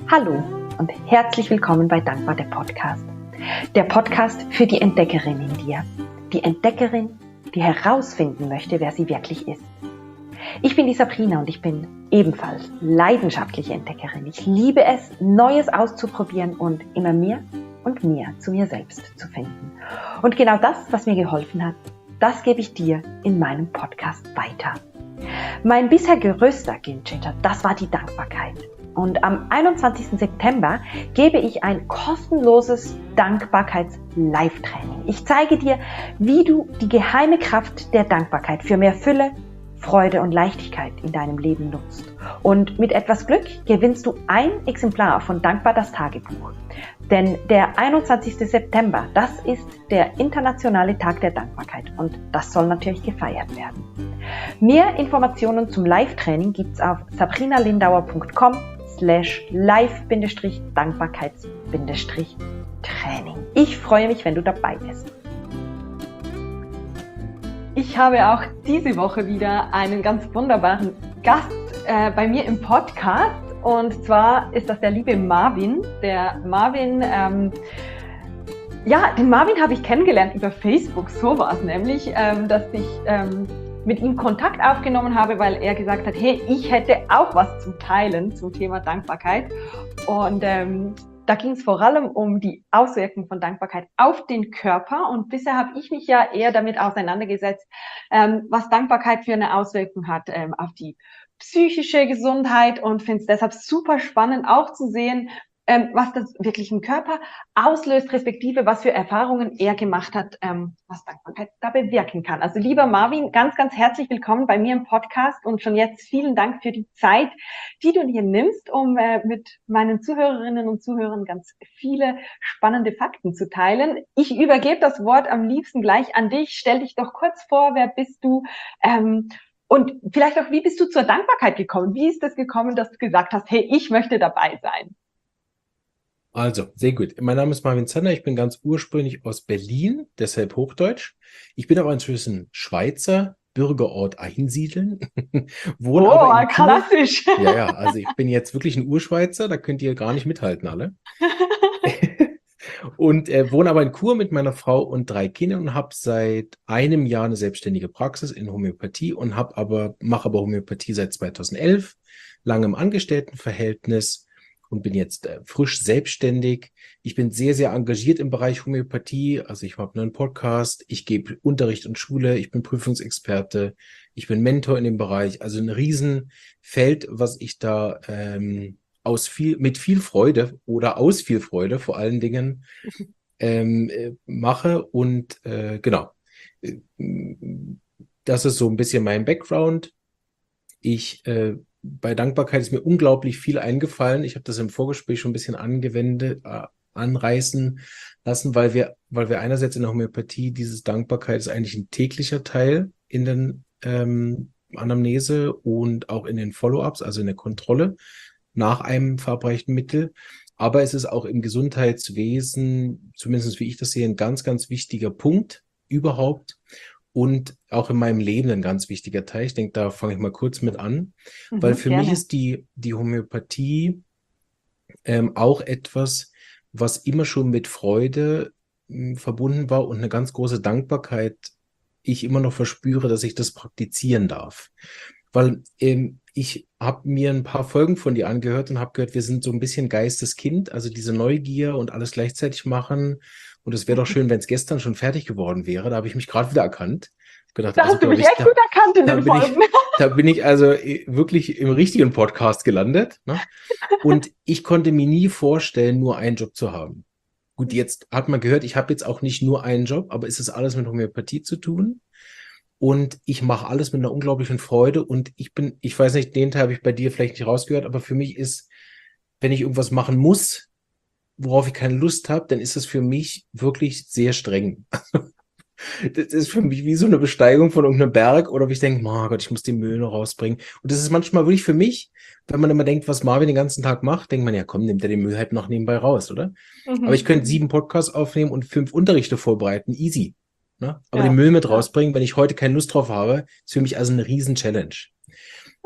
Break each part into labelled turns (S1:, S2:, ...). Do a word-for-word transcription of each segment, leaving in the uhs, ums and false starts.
S1: Hallo und herzlich willkommen bei Dankbar, der Podcast. Der Podcast für die Entdeckerin in dir. Die Entdeckerin, die herausfinden möchte, wer sie wirklich ist. Ich bin die Sabrina und ich bin ebenfalls leidenschaftliche Entdeckerin. Ich liebe es, Neues auszuprobieren und immer mehr und mehr zu mir selbst zu finden. Und genau das, was mir geholfen hat, das gebe ich dir in meinem Podcast weiter. Mein bisher größter Gamechanger, das war die Dankbarkeit. Und am einundzwanzigsten September gebe ich ein kostenloses Dankbarkeits-Live-Training. Ich zeige dir, wie du die geheime Kraft der Dankbarkeit für mehr Fülle, Freude und Leichtigkeit in deinem Leben nutzt. Und mit etwas Glück gewinnst du ein Exemplar von Dankbar das Tagebuch. Denn der einundzwanzigste September, das ist der internationale Tag der Dankbarkeit und das soll natürlich gefeiert werden. Mehr Informationen zum Live-Training gibt's auf sabrinalindauer.com slash live-dankbarkeits-training. Ich freue mich, wenn du dabei bist. Ich habe auch diese Woche wieder einen ganz wunderbaren Gast äh, bei mir im Podcast. Und zwar ist das der liebe Marvin. Der Marvin, ähm, ja, den Marvin habe ich kennengelernt über Facebook. So war es nämlich, ähm, dass ich ähm, mit ihm Kontakt aufgenommen habe, weil er gesagt hat, hey, ich hätte auch was zum Teilen zum Thema Dankbarkeit. Und ähm, da ging es vor allem um die Auswirkungen von Dankbarkeit auf den Körper. Und bisher habe ich mich ja eher damit auseinandergesetzt, ähm, was Dankbarkeit für eine Auswirkung hat ähm, auf die psychische Gesundheit und finde es deshalb super spannend auch zu sehen, ähm, was das wirklich im Körper auslöst, respektive was für Erfahrungen er gemacht hat, ähm, was Dankbarkeit da bewirken kann. Also lieber Marvin, ganz, ganz herzlich willkommen bei mir im Podcast und schon jetzt vielen Dank für die Zeit, die du dir nimmst, um äh, mit meinen Zuhörerinnen und Zuhörern ganz viele spannende Fakten zu teilen. Ich übergebe das Wort am liebsten gleich an dich. Stell dich doch kurz vor, wer bist du? Ähm, und vielleicht auch, wie bist du zur Dankbarkeit gekommen? Wie ist das gekommen, dass du gesagt hast, hey, ich möchte dabei sein?
S2: Also, sehr gut. Mein Name ist Marvin Zander, ich bin ganz ursprünglich aus Berlin, deshalb Hochdeutsch. Ich bin aber inzwischen Schweizer, Bürgerort Einsiedeln. Wohne
S1: oh,
S2: aber in
S1: klassisch.
S2: Chur. Ja, ja, also ich bin jetzt wirklich ein Urschweizer, da könnt ihr gar nicht mithalten alle. Und äh, wohne aber in Chur mit meiner Frau und drei Kindern und habe seit einem Jahr eine selbstständige Praxis in Homöopathie und habe aber mache aber Homöopathie seit zweitausendelf, lange im Angestelltenverhältnis und bin jetzt äh, frisch selbstständig. Ich bin sehr, sehr engagiert im Bereich Homöopathie. Also ich habe einen Podcast, ich gebe Unterricht in Schule, ich bin Prüfungsexperte, ich bin Mentor in dem Bereich. Also ein Riesenfeld, was ich da ähm, aus viel, mit viel Freude oder aus viel Freude vor allen Dingen ähm, äh, mache. Und äh, genau, das ist so ein bisschen mein Background. Ich äh, Bei Dankbarkeit ist mir unglaublich viel eingefallen. Ich habe das im Vorgespräch schon ein bisschen angewendet, äh, anreißen lassen, weil wir, weil wir einerseits in der Homöopathie dieses Dankbarkeit ist eigentlich ein täglicher Teil in den ähm, Anamnese und auch in den Follow-ups, also in der Kontrolle nach einem verabreichten Mittel. Aber es ist auch im Gesundheitswesen, zumindest wie ich das sehe, ein ganz, ganz wichtiger Punkt überhaupt. Und auch in meinem Leben ein ganz wichtiger Teil. Ich denke, da fange ich mal kurz mit an, mhm, weil für gerne. mich ist die, die Homöopathie ähm, auch etwas, was immer schon mit Freude mh, verbunden war und eine ganz große Dankbarkeit ich immer noch verspüre, dass ich das praktizieren darf. Weil ähm, ich habe mir ein paar Folgen von dir angehört und habe gehört, wir sind so ein bisschen Geisteskind, also diese Neugier und alles gleichzeitig machen. Und es wäre doch schön, wenn es gestern schon fertig geworden wäre. Da habe ich mich gerade wieder erkannt. Gedacht,
S1: da
S2: also,
S1: hast du mich
S2: ich,
S1: echt
S2: da,
S1: gut erkannt in
S2: da
S1: den
S2: bin
S1: Folgen.
S2: Ich, da bin ich also wirklich im richtigen Podcast gelandet. Ne? Und ich konnte mir nie vorstellen, nur einen Job zu haben. Gut, jetzt hat man gehört, ich habe jetzt auch nicht nur einen Job, aber es ist alles mit Homöopathie zu tun. Und ich mache alles mit einer unglaublichen Freude. Und ich bin, ich weiß nicht, den Teil habe ich bei dir vielleicht nicht rausgehört, aber für mich ist, wenn ich irgendwas machen muss, worauf ich keine Lust habe, dann ist es für mich wirklich sehr streng. Das ist für mich wie so eine Besteigung von irgendeinem Berg oder wie ich denke, oh Gott, ich muss den Müll noch rausbringen. Und das ist manchmal wirklich für mich, wenn man immer denkt, was Marvin den ganzen Tag macht, denkt man, ja komm, nimmt er den Müll halt noch nebenbei raus, oder? Mhm. Aber ich könnte sieben Podcasts aufnehmen und fünf Unterrichte vorbereiten, easy. Ne? Aber ja, den Müll mit rausbringen, wenn ich heute keine Lust drauf habe, ist für mich also eine riesen Challenge.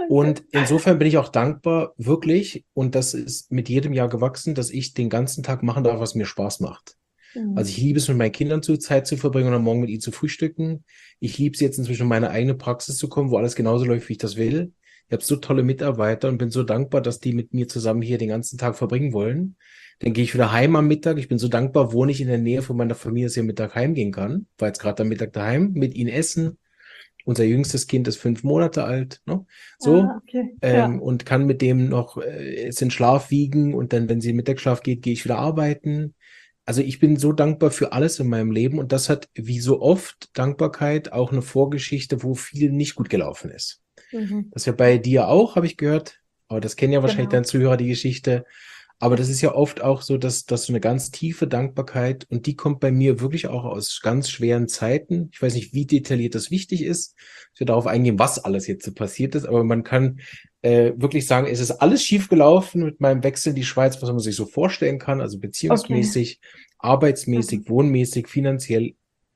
S1: Okay.
S2: Und insofern bin ich auch dankbar, wirklich, und das ist mit jedem Jahr gewachsen, dass ich den ganzen Tag machen darf, was mir Spaß macht. Also
S1: Mhm.
S2: ich liebe es, mit meinen Kindern zu Zeit zu verbringen und am Morgen mit ihnen zu frühstücken. Ich liebe es jetzt inzwischen, in meine eigene Praxis zu kommen, wo alles genauso läuft, wie ich das will. Ich habe so tolle Mitarbeiter und bin so dankbar, dass die mit mir zusammen hier den ganzen Tag verbringen wollen. Dann gehe ich wieder heim am Mittag. Ich bin so dankbar, wohne ich in der Nähe von meiner Familie, dass ich am Mittag heimgehen kann. War jetzt gerade am Mittag daheim, mit ihnen essen. Unser jüngstes Kind ist fünf Monate alt, ne?
S1: Ah,
S2: So,
S1: okay.
S2: ähm,
S1: Ja.
S2: und kann mit dem noch äh, es in Schlaf wiegen und dann, wenn sie in Mittagsschlaf geht, gehe ich wieder arbeiten. Also ich bin so dankbar für alles in meinem Leben und das hat wie so oft Dankbarkeit auch eine Vorgeschichte, wo viel nicht gut gelaufen ist.
S1: Mhm.
S2: Das ist ja bei dir auch, habe ich gehört, aber das kennen ja wahrscheinlich
S1: Genau.
S2: deine Zuhörer, die Geschichte. Aber
S1: Ja.
S2: das ist ja oft auch so, dass, dass so eine ganz tiefe Dankbarkeit und die kommt bei mir wirklich auch aus ganz schweren Zeiten. Ich weiß nicht, wie detailliert das wichtig ist, dass wir darauf eingehen, was alles jetzt so passiert ist, aber man kann äh, wirklich sagen, es ist alles schiefgelaufen mit meinem Wechsel in die Schweiz, was man sich so vorstellen kann, also
S1: Okay.
S2: beziehungsmäßig,
S1: Mhm.
S2: arbeitsmäßig, wohnmäßig, finanziell,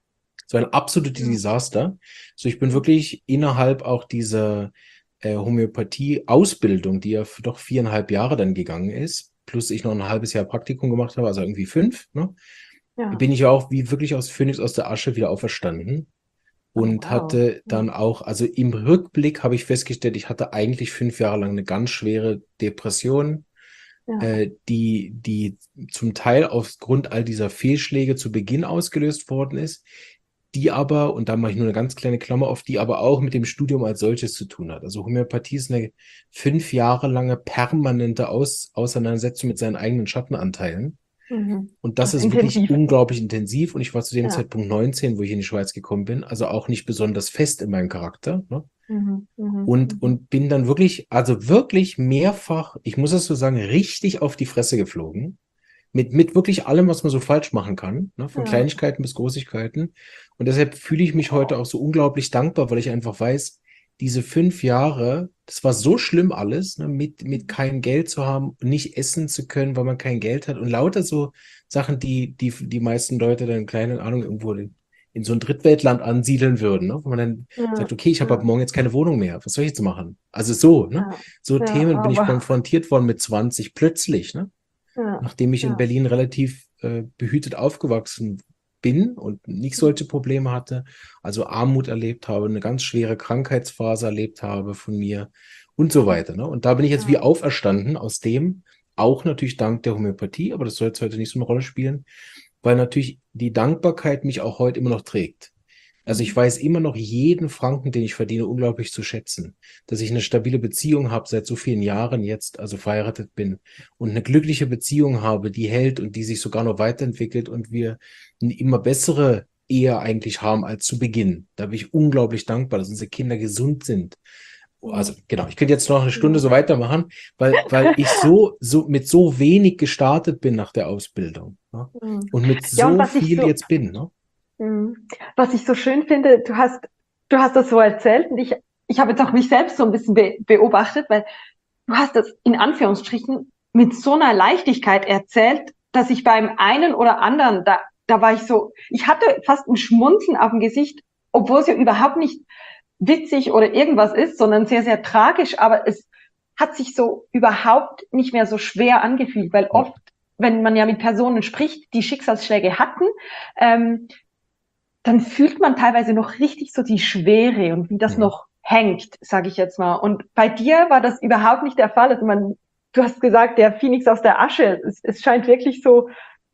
S2: so ein absolutes
S1: Ja.
S2: Desaster. So, ich bin wirklich innerhalb auch dieser äh, Homöopathie-Ausbildung, die ja für doch viereinhalb Jahre dann gegangen ist, plus ich noch ein halbes Jahr Praktikum gemacht habe, also irgendwie fünf, ne,
S1: Ja.
S2: bin ich ja auch wie wirklich aus Phönix aus der Asche wieder auferstanden
S1: Oh,
S2: und
S1: wow.
S2: hatte
S1: Ja.
S2: dann auch, also im Rückblick habe ich festgestellt, ich hatte eigentlich fünf Jahre lang eine ganz schwere Depression,
S1: Ja.
S2: äh, die, die zum Teil aufgrund all dieser Fehlschläge zu Beginn ausgelöst worden ist, die aber, und da mache ich nur eine ganz kleine Klammer auf, die aber auch mit dem Studium als solches zu tun hat. Also Homöopathie ist eine fünf Jahre lange permanente Aus Auseinandersetzung mit seinen eigenen Schattenanteilen.
S1: Mhm.
S2: Und das
S1: Also
S2: ist wirklich
S1: intensiv.
S2: unglaublich intensiv. Und ich war zu dem
S1: Ja.
S2: Zeitpunkt neunzehn, wo ich in die Schweiz gekommen bin, also auch nicht besonders fest in meinem Charakter. Ne?
S1: Mhm. Mhm.
S2: Und,
S1: Mhm.
S2: und bin dann wirklich, also wirklich mehrfach, ich muss es so sagen, richtig auf die Fresse geflogen. Mit, mit wirklich allem, was man so falsch machen kann, ne? Von
S1: Ja.
S2: Kleinigkeiten bis Großigkeiten. Und deshalb fühle ich mich heute auch so unglaublich dankbar, weil ich einfach weiß, diese fünf Jahre, das war so schlimm alles, ne? Mit, mit kein Geld zu haben, nicht essen zu können, weil man kein Geld hat und lauter so Sachen, die, die, die meisten Leute dann, keine Ahnung, irgendwo in, in so ein Drittweltland ansiedeln würden, ne? Wo man dann
S1: Ja.
S2: sagt, okay, ich habe ab
S1: Ja.
S2: morgen jetzt keine Wohnung mehr. Was soll ich jetzt machen? Also so, ne?
S1: Ja.
S2: So
S1: Ja.
S2: Themen bin ich
S1: Aber.
S2: konfrontiert worden mit zwanzig plötzlich, ne?
S1: Ja.
S2: Nachdem ich in
S1: Ja.
S2: Berlin relativ äh, behütet aufgewachsen bin und nicht solche Probleme hatte, also Armut erlebt habe, eine ganz schwere Krankheitsphase erlebt habe von mir und so weiter. Ne? Und da bin ich jetzt wie
S1: Ja.
S2: auferstanden aus dem, auch natürlich dank der Homöopathie, aber das soll jetzt heute nicht so eine Rolle spielen, weil natürlich die Dankbarkeit mich auch heute immer noch trägt. Also ich
S1: Mhm.
S2: weiß immer noch jeden Franken, den ich verdiene, unglaublich zu schätzen. Dass ich eine stabile Beziehung habe seit so vielen Jahren jetzt, also verheiratet bin und eine glückliche Beziehung habe, die hält und die sich sogar noch weiterentwickelt und wir eine immer bessere Ehe eigentlich haben als zu Beginn. Da bin ich unglaublich dankbar, dass unsere Kinder gesund sind. Also
S1: Mhm.
S2: genau, ich könnte jetzt noch eine Stunde
S1: Ja.
S2: so weitermachen, weil, weil ich so, so mit so wenig gestartet bin nach der Ausbildung, ne?
S1: Mhm.
S2: Und mit
S1: Ja, und
S2: so
S1: was ich
S2: viel
S1: so,
S2: jetzt bin, ne?
S1: Mhm. Was ich so schön finde, du hast, du hast das so erzählt und ich, ich habe jetzt auch mich selbst so ein bisschen be beobachtet, weil du hast das in Anführungsstrichen mit so einer Leichtigkeit erzählt, dass ich beim einen oder anderen, da, da war ich so, ich hatte fast ein Schmunzeln auf dem Gesicht, obwohl es ja überhaupt nicht witzig oder irgendwas ist, sondern sehr, sehr tragisch, aber es hat sich so überhaupt nicht mehr so schwer angefühlt, weil
S2: Ja.
S1: oft, wenn man ja mit Personen spricht, die Schicksalsschläge hatten, ähm, dann fühlt man teilweise noch richtig so die Schwere und wie das
S2: Mhm.
S1: noch hängt, sage ich jetzt mal. Und bei dir war das überhaupt nicht der Fall. Also man, du hast gesagt, der Phoenix aus der Asche. Es, es scheint wirklich so,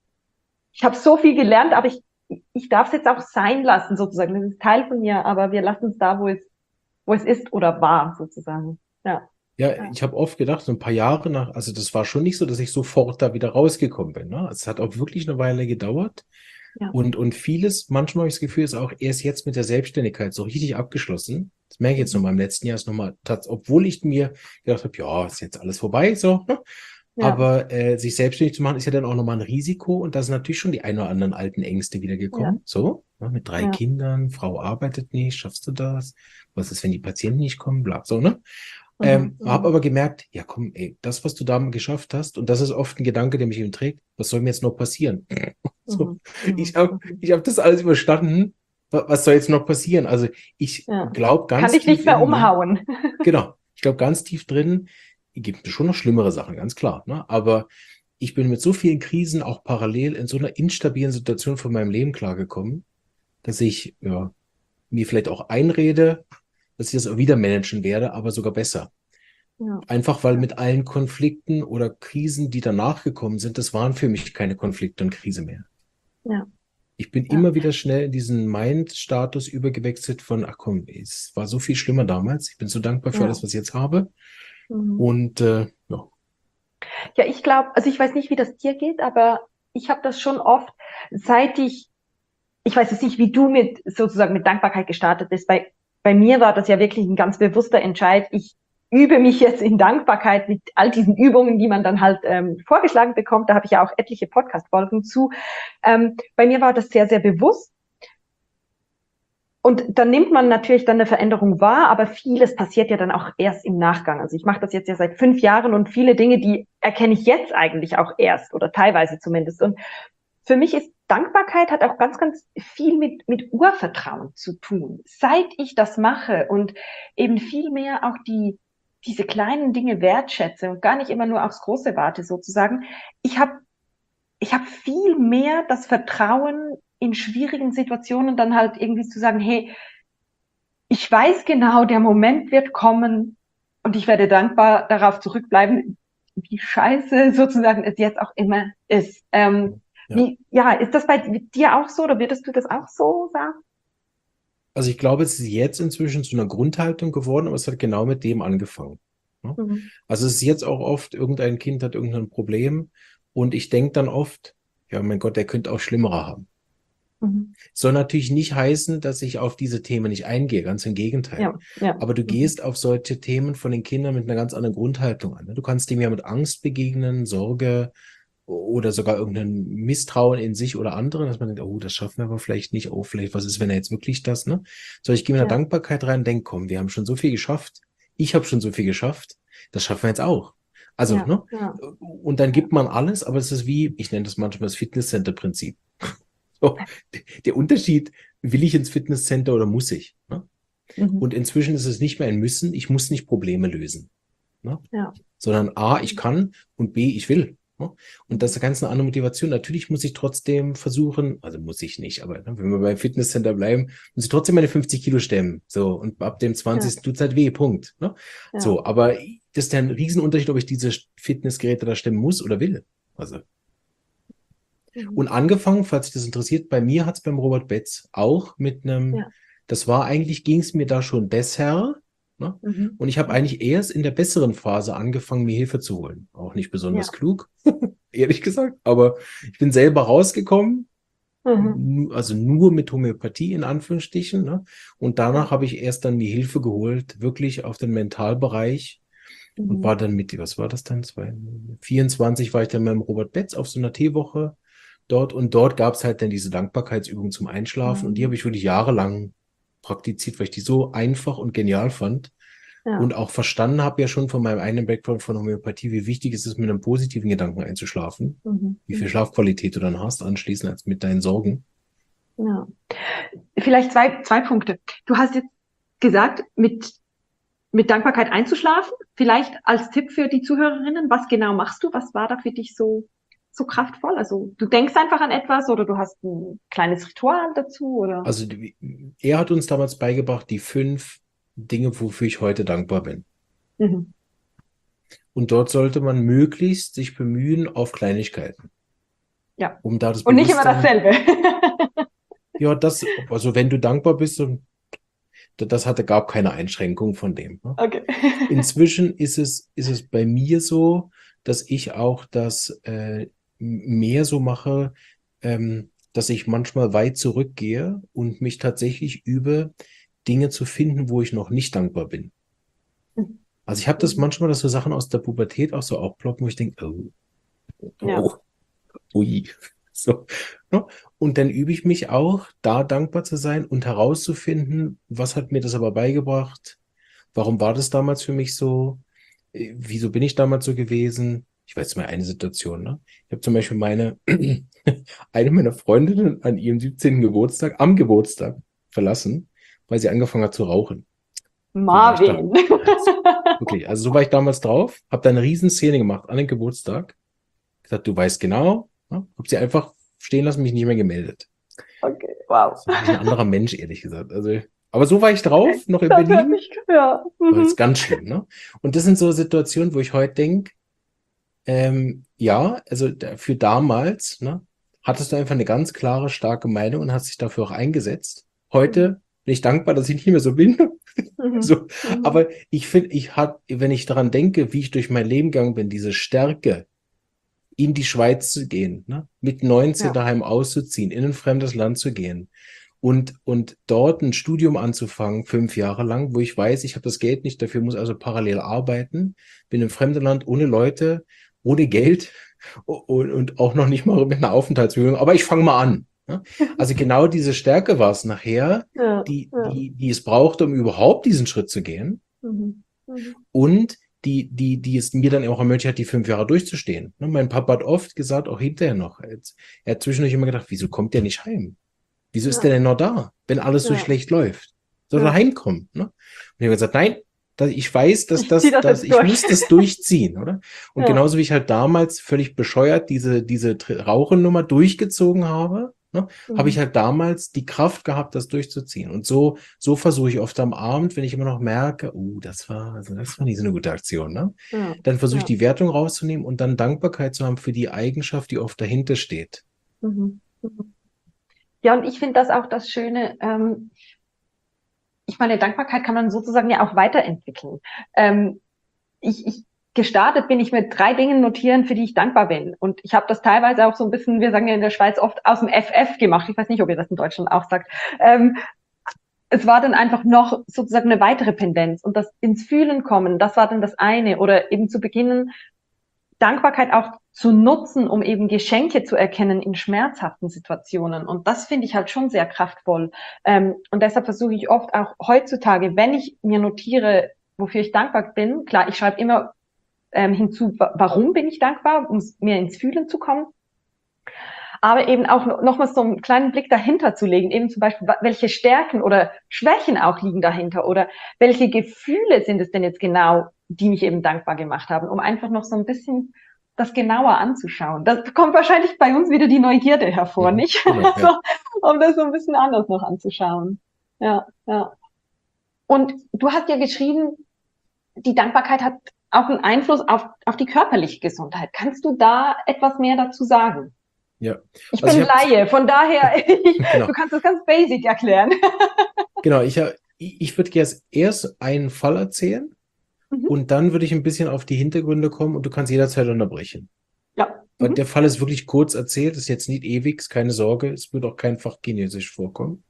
S1: ich habe so viel gelernt, aber ich, ich darf es jetzt auch sein lassen, sozusagen. Das ist Teil von mir, aber wir lassen es da, wo es, wo es ist oder war, sozusagen. Ja.
S2: Ja,
S1: Ja.
S2: ich habe oft gedacht, so ein paar Jahre nach, also das war schon nicht so, dass ich sofort da wieder rausgekommen bin. Ne? Es hat auch wirklich eine Weile gedauert.
S1: Ja.
S2: Und, und vieles, manchmal habe ich das Gefühl, ist auch erst jetzt mit der Selbstständigkeit so richtig abgeschlossen. Das merke ich jetzt
S1: Mhm.
S2: nochmal im letzten Jahr, ist nochmal, obwohl ich mir gedacht habe, ja, ist jetzt alles vorbei, so. Ne?
S1: Ja.
S2: Aber äh, sich selbstständig zu machen, ist ja dann auch nochmal ein Risiko und da sind natürlich schon die ein oder anderen alten Ängste wieder
S1: Ja.
S2: gekommen. So, ne? Mit drei
S1: Ja.
S2: Kindern, Frau arbeitet nicht, schaffst du das? Was ist, wenn die Patienten nicht kommen? Bla, so, ne?
S1: Mhm.
S2: Ähm, habe
S1: Mhm.
S2: aber gemerkt, ja komm, ey, das, was du da geschafft hast, und das ist oft ein Gedanke, der mich eben trägt, was soll mir jetzt noch passieren? So,
S1: Mhm.
S2: ich
S1: Mhm.
S2: habe
S1: Mhm.
S2: ich hab das alles überstanden. Wa- Was soll jetzt noch passieren? Also ich
S1: Ja.
S2: glaube
S1: Kann
S2: ganz
S1: dich nicht
S2: tief
S1: mehr
S2: in mir,
S1: umhauen.
S2: genau, Ich glaube, ganz tief drin gibt es schon noch schlimmere Sachen, ganz klar. Ne? Aber ich bin mit so vielen Krisen auch parallel in so einer instabilen Situation von meinem Leben klargekommen, dass ich ja, mir vielleicht auch einrede, dass ich das auch wieder managen werde, aber sogar besser.
S1: Ja.
S2: Einfach weil mit allen Konflikten oder Krisen, die danach gekommen sind, das waren für mich keine Konflikte und Krise mehr.
S1: Ja.
S2: Ich bin
S1: Ja.
S2: immer wieder schnell in diesen Mind-Status übergewechselt von, ach komm, es war so viel schlimmer damals. Ich bin so dankbar für
S1: Ja.
S2: alles, was ich jetzt habe.
S1: Mhm.
S2: Und äh, ja.
S1: Ja, ich glaube, also ich weiß nicht, wie das dir geht, aber ich habe das schon oft, seit ich, ich weiß jetzt nicht, wie du mit sozusagen mit Dankbarkeit gestartet bist. Bei, bei mir war das ja wirklich ein ganz bewusster Entscheid. Ich übe mich jetzt in Dankbarkeit mit all diesen Übungen, die man dann halt ähm, vorgeschlagen bekommt. Da habe ich ja auch etliche Podcast-Folgen zu. Ähm, bei mir war das sehr, sehr bewusst. Und dann nimmt man natürlich dann eine Veränderung wahr, aber vieles passiert ja dann auch erst im Nachgang. Also ich mache das jetzt ja seit fünf Jahren und viele Dinge, die erkenne ich jetzt eigentlich auch erst oder teilweise zumindest. Und für mich ist Dankbarkeit hat auch ganz, ganz viel mit, mit Urvertrauen zu tun. Seit ich das mache und eben viel mehr auch die, diese kleinen Dinge wertschätze und gar nicht immer nur aufs Große warte sozusagen. Ich habe, ich habe viel mehr das Vertrauen in schwierigen Situationen dann halt irgendwie zu sagen, hey, ich weiß genau, der Moment wird kommen und ich werde dankbar darauf zurückbleiben, wie scheiße sozusagen es jetzt auch immer ist. Ähm,
S2: Ja.
S1: Wie, ja, ist das bei dir auch so oder würdest du das auch so sagen?
S2: Also ich glaube, es ist jetzt inzwischen zu einer Grundhaltung geworden, aber es hat genau mit dem angefangen. Ne?
S1: Mhm.
S2: Also es ist jetzt auch oft, irgendein Kind hat irgendein Problem und ich denke dann oft, ja mein Gott, der könnte auch Schlimmere haben.
S1: Mhm.
S2: Soll natürlich nicht heißen, dass ich auf diese Themen nicht eingehe, ganz im Gegenteil.
S1: Ja, ja.
S2: Aber du
S1: Mhm.
S2: gehst auf solche Themen von den Kindern mit einer ganz anderen Grundhaltung an. Du kannst dem ja mit Angst begegnen, Sorge oder sogar irgendein Misstrauen in sich oder anderen, dass man denkt, oh, das schaffen wir aber vielleicht nicht, oh, vielleicht, was ist, wenn er jetzt wirklich das, ne? So, ich gehe mit einer
S1: Ja.
S2: Dankbarkeit rein und denke, komm, wir haben schon so viel geschafft, ich habe schon so viel geschafft, das schaffen wir jetzt auch. Also,
S1: Ja,
S2: ne?
S1: ja.
S2: Und dann gibt man alles, aber es ist wie, ich nenne das manchmal das Fitnesscenter-Prinzip. So, der Unterschied, will ich ins Fitnesscenter oder muss ich? Ne?
S1: Mhm.
S2: Und inzwischen ist es nicht mehr ein Müssen, ich muss nicht Probleme lösen. Ne?
S1: Ja.
S2: Sondern A, ich kann und B, ich will. Ne? Und das ist ganz eine andere Motivation. Natürlich muss ich trotzdem versuchen, also muss ich nicht, aber ne, wenn wir beim Fitnesscenter bleiben, muss ich trotzdem meine fünfzig Kilo stemmen. So, und ab dem zwanzigsten
S1: Ja.
S2: tut es halt weh, Punkt. Ne?
S1: Ja.
S2: So, aber das ist ja ein Riesenunterschied, ob ich diese Fitnessgeräte da stemmen muss oder will. Also.
S1: Mhm.
S2: Und angefangen, falls dich das interessiert, bei mir hat es beim Robert Betz auch mit einem,
S1: Ja.
S2: das war eigentlich, ging es mir da schon besser. Ne?
S1: Mhm.
S2: Und ich habe eigentlich erst in der besseren Phase angefangen, mir Hilfe zu holen. Auch nicht besonders
S1: Ja.
S2: klug, ehrlich gesagt. Aber ich bin selber rausgekommen,
S1: Mhm.
S2: nu- also nur mit Homöopathie in Anführungsstrichen. Ne? Und danach habe ich erst dann mir Hilfe geholt, wirklich auf den Mentalbereich. Und
S1: Mhm.
S2: war dann mit, was war das dann? vierundzwanzig war ich dann mit dem Robert Betz auf so einer Teewoche dort. Und dort gab es halt dann diese Dankbarkeitsübung zum Einschlafen. Und die habe ich wirklich jahrelang praktiziert, weil ich die so einfach und genial fand.
S1: Ja.
S2: Und auch verstanden habe ja schon von meinem eigenen Background von Homöopathie, wie wichtig es ist, mit einem positiven Gedanken einzuschlafen.
S1: Mhm.
S2: Wie viel Schlafqualität du dann hast anschließend als mit deinen Sorgen.
S1: Ja. Vielleicht zwei, zwei Punkte. Du hast jetzt gesagt, mit, mit Dankbarkeit einzuschlafen. Vielleicht als Tipp für die Zuhörerinnen, was genau machst du? Was war da für dich so, so kraftvoll? Also du denkst einfach an etwas oder du hast ein kleines Ritual dazu oder?
S2: Also die- er hat uns damals beigebracht, die fünf Dinge, wofür ich heute dankbar bin.
S1: Mhm.
S2: Und dort sollte man möglichst sich bemühen auf Kleinigkeiten.
S1: Ja.
S2: Um da das
S1: Und nicht immer
S2: Bewusstsein.
S1: dasselbe.
S2: Ja, das, also wenn du dankbar bist, und das hatte, gab keine Einschränkung von dem. Ne?
S1: Okay.
S2: Inzwischen ist es, ist es bei mir so, dass ich auch das äh, mehr so mache, ähm, dass ich manchmal weit zurückgehe und mich tatsächlich übe, Dinge zu finden, wo ich noch nicht dankbar bin. Also ich habe das manchmal, dass so Sachen aus der Pubertät auch so aufploppen, wo ich denke, oh, oh,
S1: Ja.
S2: ui. So. Ne? Und dann übe ich mich auch, da dankbar zu sein und herauszufinden, was hat mir das aber beigebracht? Warum war das damals für mich so? Äh, Wieso bin ich damals so gewesen? Ich weiß mal eine Situation, ne? Ich habe zum Beispiel meine, eine meiner Freundinnen an ihrem siebzehnten Geburtstag, am Geburtstag verlassen, weil sie angefangen hat zu rauchen. Wie war ich da?
S1: Marvin.
S2: Wirklich. Also so war ich damals drauf, habe da eine Riesenszene gemacht an den Geburtstag. Gesagt, du weißt genau, ne? Hab sie einfach stehen lassen, mich nicht mehr gemeldet.
S1: Okay, wow.
S2: Das ist wirklich ein anderer Mensch, ehrlich gesagt. Also, aber so war ich drauf, noch in
S1: Das hört
S2: Berlin.
S1: sich, ja.
S2: Das
S1: Mhm.
S2: ist ganz schlimm, ne? Und das sind so Situationen, wo ich heute denke, ähm, ja, also da- für damals, ne, hattest du einfach eine ganz klare, starke Meinung und hast dich dafür auch eingesetzt. Heute bin ich dankbar, dass ich nicht mehr so bin.
S1: Mhm.
S2: So,
S1: Mhm.
S2: aber ich finde, ich hat, wenn ich daran denke, wie ich durch mein Leben gegangen bin, diese Stärke, in die Schweiz zu gehen, ne, mit neunzehn
S1: Ja.
S2: daheim auszuziehen, in ein fremdes Land zu gehen und, und dort ein Studium anzufangen, fünf Jahre lang, wo ich weiß, ich habe das Geld nicht, dafür muss also parallel arbeiten, bin im fremden Land ohne Leute, ohne Geld und, und auch noch nicht mal mit einer Aufenthaltsbewilligung, aber ich fange mal an. Ne? Also genau diese Stärke war es nachher,
S1: Ja.
S2: die,
S1: Ja.
S2: die, die es brauchte, um überhaupt diesen Schritt zu gehen
S1: Mhm. Mhm.
S2: und die, die, die es mir dann auch ermöglicht hat, die fünf Jahre durchzustehen. Ne? Mein Papa hat oft gesagt, auch hinterher noch, jetzt, er hat zwischendurch immer gedacht, wieso kommt der nicht heim? Wieso ist
S1: Ja.
S2: der denn noch da, wenn alles so
S1: Ja.
S2: schlecht läuft? Soll er
S1: Ja.
S2: heimkommen? Ne? Und ich habe gesagt, nein, das, ich weiß, dass
S1: Ich zieh
S2: das,
S1: das
S2: dass
S1: jetzt
S2: ich
S1: durch.
S2: muss das durchziehen, oder? Und
S1: Ja.
S2: genauso wie ich halt damals völlig bescheuert diese, diese Tr- Rauchennummer durchgezogen habe, ne, habe ich
S1: Mhm.
S2: halt damals die Kraft gehabt, das durchzuziehen. Und so, so versuche ich oft am Abend, wenn ich immer noch merke, oh, das war, also das war nicht so eine gute Aktion, ne?
S1: Ja.
S2: Dann versuche ich
S1: Ja.
S2: die Wertung rauszunehmen und dann Dankbarkeit zu haben für die Eigenschaft, die oft dahinter steht.
S1: Mhm. Mhm. Ja, und ich finde das auch das Schöne, ähm, ich meine, Dankbarkeit kann man sozusagen ja auch weiterentwickeln. Ähm, ich, ich gestartet bin ich mit drei Dingen notieren, für die ich dankbar bin. Und ich habe das teilweise auch so ein bisschen, wir sagen ja in der Schweiz oft aus dem F F gemacht. Ich weiß nicht, ob ihr das in Deutschland auch sagt. Ähm, es war dann einfach noch sozusagen eine weitere Pendenz und das ins Fühlen kommen, das war dann das eine. Oder eben zu beginnen, Dankbarkeit auch zu nutzen, um eben Geschenke zu erkennen in schmerzhaften Situationen. Und das finde ich halt schon sehr kraftvoll. Ähm, und deshalb versuche ich oft auch heutzutage, wenn ich mir notiere, wofür ich dankbar bin, klar, ich schreibe immer ähm, hinzu, warum bin ich dankbar, um mir ins Fühlen zu kommen. Aber eben auch nochmal so einen kleinen Blick dahinter zu legen, eben zum Beispiel, welche Stärken oder Schwächen auch liegen dahinter oder welche Gefühle sind es denn jetzt genau, die mich eben dankbar gemacht haben, um einfach noch so ein bisschen das genauer anzuschauen. Das kommt wahrscheinlich bei uns wieder die Neugierde hervor,
S2: Mhm.
S1: nicht?
S2: Genau,
S1: so,
S2: ja.
S1: um das so ein bisschen anders noch anzuschauen. Ja, ja. Und du hast ja geschrieben, die Dankbarkeit hat auch einen Einfluss auf, auf die körperliche Gesundheit. Kannst du da etwas mehr dazu sagen?
S2: Ja.
S1: Ich
S2: Also
S1: bin
S2: ich habe,
S1: Laie, von daher, ich,
S2: genau.
S1: du kannst das ganz basic erklären.
S2: Genau, ich, hab- ich ich würde jetzt erst einen Fall erzählen
S1: Mhm.
S2: und dann würde ich ein bisschen auf die Hintergründe kommen und du kannst jederzeit unterbrechen.
S1: Ja.
S2: Weil
S1: Mhm.
S2: der Fall ist wirklich kurz erzählt, ist jetzt nicht ewig, ist keine Sorge, es wird auch kein Fachchinesisch vorkommen.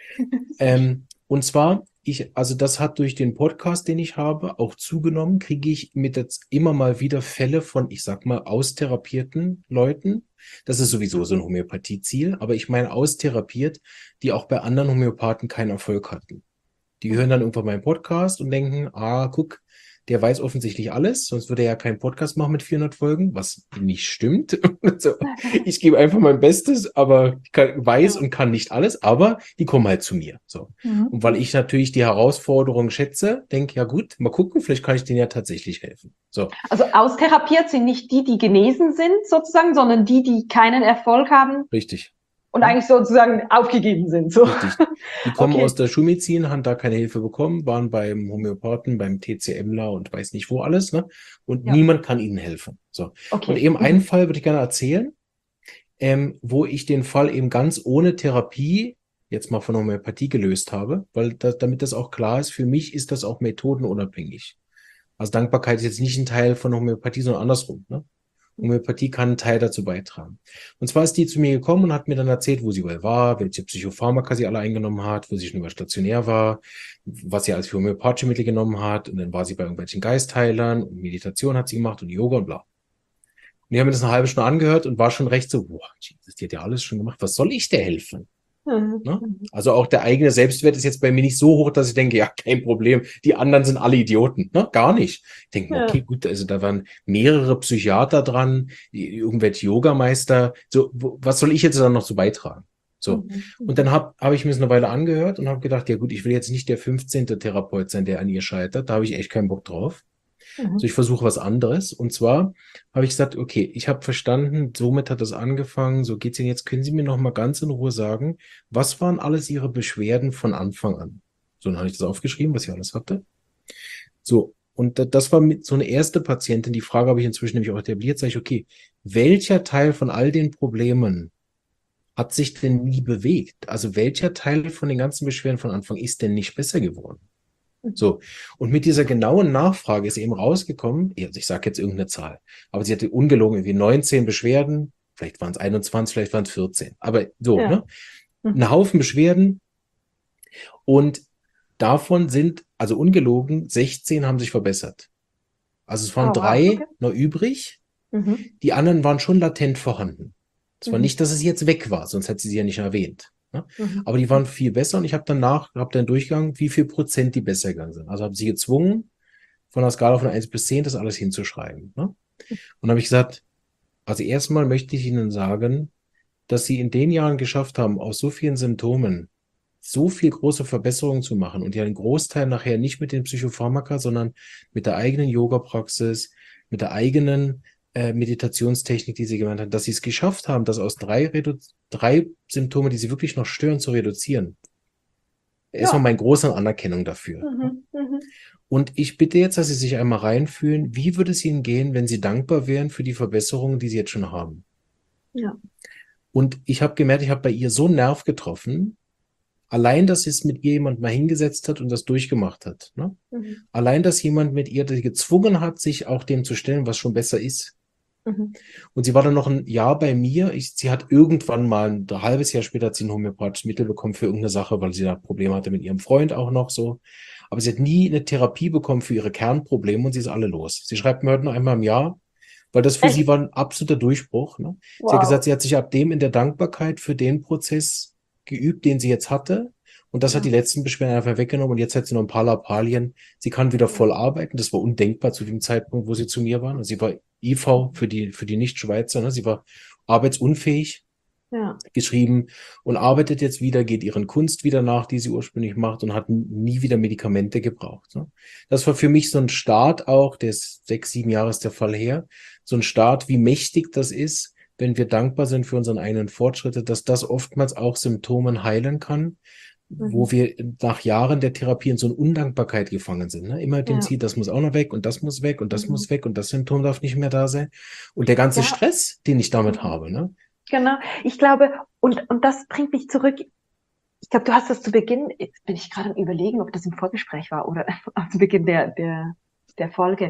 S2: Ähm, und zwar, ich, also das hat durch den Podcast, den ich habe, auch zugenommen, kriege ich mit jetzt immer mal wieder Fälle von, ich sag mal, austherapierten Leuten. Das ist sowieso so ein Homöopathie-Ziel, aber ich meine austherapiert, die auch bei anderen Homöopathen keinen Erfolg hatten. Die hören dann irgendwann meinen Podcast und denken, ah, guck, der weiß offensichtlich alles, sonst würde er ja keinen Podcast machen mit vierhundert Folgen, was nicht stimmt. So, ich gebe einfach mein Bestes, aber ich kann, weiß
S1: Ja.
S2: und kann nicht alles, aber die kommen halt zu mir. So.
S1: Mhm.
S2: Und weil ich natürlich die Herausforderung schätze, denke, ja gut, mal gucken, vielleicht kann ich denen ja tatsächlich helfen. So.
S1: Also austherapiert sind nicht die, die genesen sind sozusagen, sondern die, die keinen Erfolg haben
S2: Richtig.
S1: und
S2: Ja.
S1: eigentlich sozusagen aufgegeben sind. So.
S2: Richtig. Die kommen
S1: Okay.
S2: aus der Schulmedizin, haben da keine Hilfe bekommen, waren beim Homöopathen, beim TCMler und weiß nicht wo alles, ne? Und
S1: Ja.
S2: niemand kann ihnen helfen. So.
S1: Okay.
S2: Und eben einen
S1: Mhm.
S2: Fall würde ich gerne erzählen, ähm, wo ich den Fall eben ganz ohne Therapie jetzt mal von Homöopathie gelöst habe, weil das, damit das auch klar ist, für mich ist das auch methodenunabhängig. Also Dankbarkeit ist jetzt nicht ein Teil von Homöopathie, sondern andersrum, ne? Homöopathie kann einen Teil dazu beitragen. Und zwar ist die zu mir gekommen und hat mir dann erzählt, wo sie wohl war, welche Psychopharmaka sie alle eingenommen hat, wo sie schon über stationär war, was sie alles für homöopathische Mittel genommen hat. Und dann war sie bei irgendwelchen Geistheilern und Meditation hat sie gemacht und Yoga und bla. Und ich habe mir das eine halbe Stunde angehört und war schon recht so, boah, Jesus, die hat ja alles schon gemacht. Was soll ich dir helfen?
S1: Mhm.
S2: Ne? Also auch der eigene Selbstwert ist jetzt bei mir nicht so hoch, dass ich denke, ja, kein Problem, die anderen sind alle Idioten. Ne? Gar nicht. Ich denke,
S1: Ja.
S2: okay, gut, also da waren mehrere Psychiater dran, irgendwelche Yogameister. So, wo, was soll ich jetzt dann noch so beitragen? So.
S1: Mhm.
S2: Und dann habe hab ich mir das eine Weile angehört und habe gedacht, ja gut, ich will jetzt nicht der fünfzehnte Therapeut sein, der an ihr scheitert. Da habe ich echt keinen Bock drauf. So,
S1: Mhm.
S2: ich versuche was anderes. Und zwar habe ich gesagt, okay, ich habe verstanden, somit hat das angefangen, so geht's Ihnen jetzt. Können Sie mir noch mal ganz in Ruhe sagen, was waren alles Ihre Beschwerden von Anfang an? So, dann habe ich das aufgeschrieben, was ich alles hatte. So, und da- das war mit so eine erste Patientin. Die Frage habe ich inzwischen nämlich auch etabliert. Sage ich, okay, welcher Teil von all den Problemen hat sich denn nie bewegt? Also welcher Teil von den ganzen Beschwerden von Anfang ist denn nicht besser geworden?
S1: Mhm.
S2: So, und mit dieser genauen Nachfrage ist eben rausgekommen, also ich sage jetzt irgendeine Zahl, aber sie hatte ungelogen irgendwie neunzehn Beschwerden, vielleicht waren es einundzwanzig, vielleicht waren es vierzehn, aber so,
S1: Ja.
S2: ne? Ein
S1: Mhm.
S2: Haufen Beschwerden und davon sind, also ungelogen, sechzehn haben sich verbessert. Also es waren
S1: Oh, wow. Okay.
S2: drei noch übrig,
S1: Mhm.
S2: die anderen waren schon latent vorhanden. Es war
S1: Mhm.
S2: nicht, dass es jetzt weg war, sonst hätte sie sie ja nicht erwähnt. Ne?
S1: Mhm.
S2: Aber die waren viel besser und ich habe danach, habe dann durchgegangen, wie viel Prozent die besser gegangen sind. Also habe sie gezwungen, von einer Skala von eins bis zehn das alles hinzuschreiben. Ne? Und habe ich gesagt, also erstmal möchte ich Ihnen sagen, dass Sie in den Jahren geschafft haben, aus so vielen Symptomen so viel große Verbesserungen zu machen und ja einen Großteil nachher nicht mit den Psychopharmaka, sondern mit der eigenen Yoga-Praxis, mit der eigenen äh, Meditationstechnik, die Sie gelernt haben, dass Sie es geschafft haben, das aus drei, Redu drei Symptome, die Sie wirklich noch stören, zu reduzieren. Erstmal
S1: Ja.
S2: meine große Anerkennung dafür.
S1: Mhm. Mhm.
S2: Und ich bitte jetzt, dass Sie sich einmal reinfühlen, wie würde es Ihnen gehen, wenn Sie dankbar wären für die Verbesserungen, die Sie jetzt schon haben?
S1: Ja.
S2: Und ich habe gemerkt, ich habe bei ihr so einen Nerv getroffen, allein, dass es mit ihr jemand mal hingesetzt hat und das durchgemacht hat. Ne?
S1: Mhm.
S2: Allein, dass jemand mit ihr die gezwungen hat, sich auch dem zu stellen, was schon besser ist.
S1: Mhm.
S2: Und sie war dann noch ein Jahr bei mir. Ich, sie hat irgendwann mal ein halbes Jahr später hat sie ein homöopathisches Mittel bekommen für irgendeine Sache, weil sie da Probleme hatte mit ihrem Freund auch noch so. Aber sie hat nie eine Therapie bekommen für ihre Kernprobleme und sie ist alle los. Sie schreibt mir heute noch einmal im Jahr, weil das für sie
S1: Echt?
S2: war ein absoluter Durchbruch. Ne? Sie hat gesagt,
S1: Wow.
S2: sie hat sich ab dem in der Dankbarkeit für den Prozess geübt, den sie jetzt hatte. Und das hat
S1: Ja.
S2: die letzten Beschwerden einfach weggenommen. Und jetzt hat sie noch ein paar Lappalien. Sie kann wieder voll arbeiten. Das war undenkbar zu dem Zeitpunkt, wo sie zu mir waren. Sie war I V für die, für die Nicht-Schweizer. Ne? Sie war arbeitsunfähig
S1: Ja.
S2: geschrieben und arbeitet jetzt wieder, geht ihren Kunst wieder nach, die sie ursprünglich macht und hat nie wieder Medikamente gebraucht. Ne? Das war für mich so ein Start auch, der ist sechs, sieben Jahre ist der Fall her, so ein Start, wie mächtig das ist, wenn wir dankbar sind für unseren eigenen Fortschritte, dass das oftmals auch Symptomen heilen kann, wo
S1: Mhm.
S2: wir nach Jahren der Therapie in so eine Undankbarkeit gefangen sind. Ne? Immer mit dem
S1: Ja.
S2: Ziel, das muss auch noch weg und das muss weg und das
S1: Mhm.
S2: muss weg und das Symptom darf nicht mehr da sein. Und der ganze
S1: Ja.
S2: Stress, den ich damit
S1: Mhm.
S2: habe, ne?
S1: Genau. Ich glaube, und, und das bringt mich zurück. Ich glaube, du hast das zu Beginn, jetzt bin ich gerade am Überlegen, ob das im Vorgespräch war oder zu Beginn der, der, der Folge.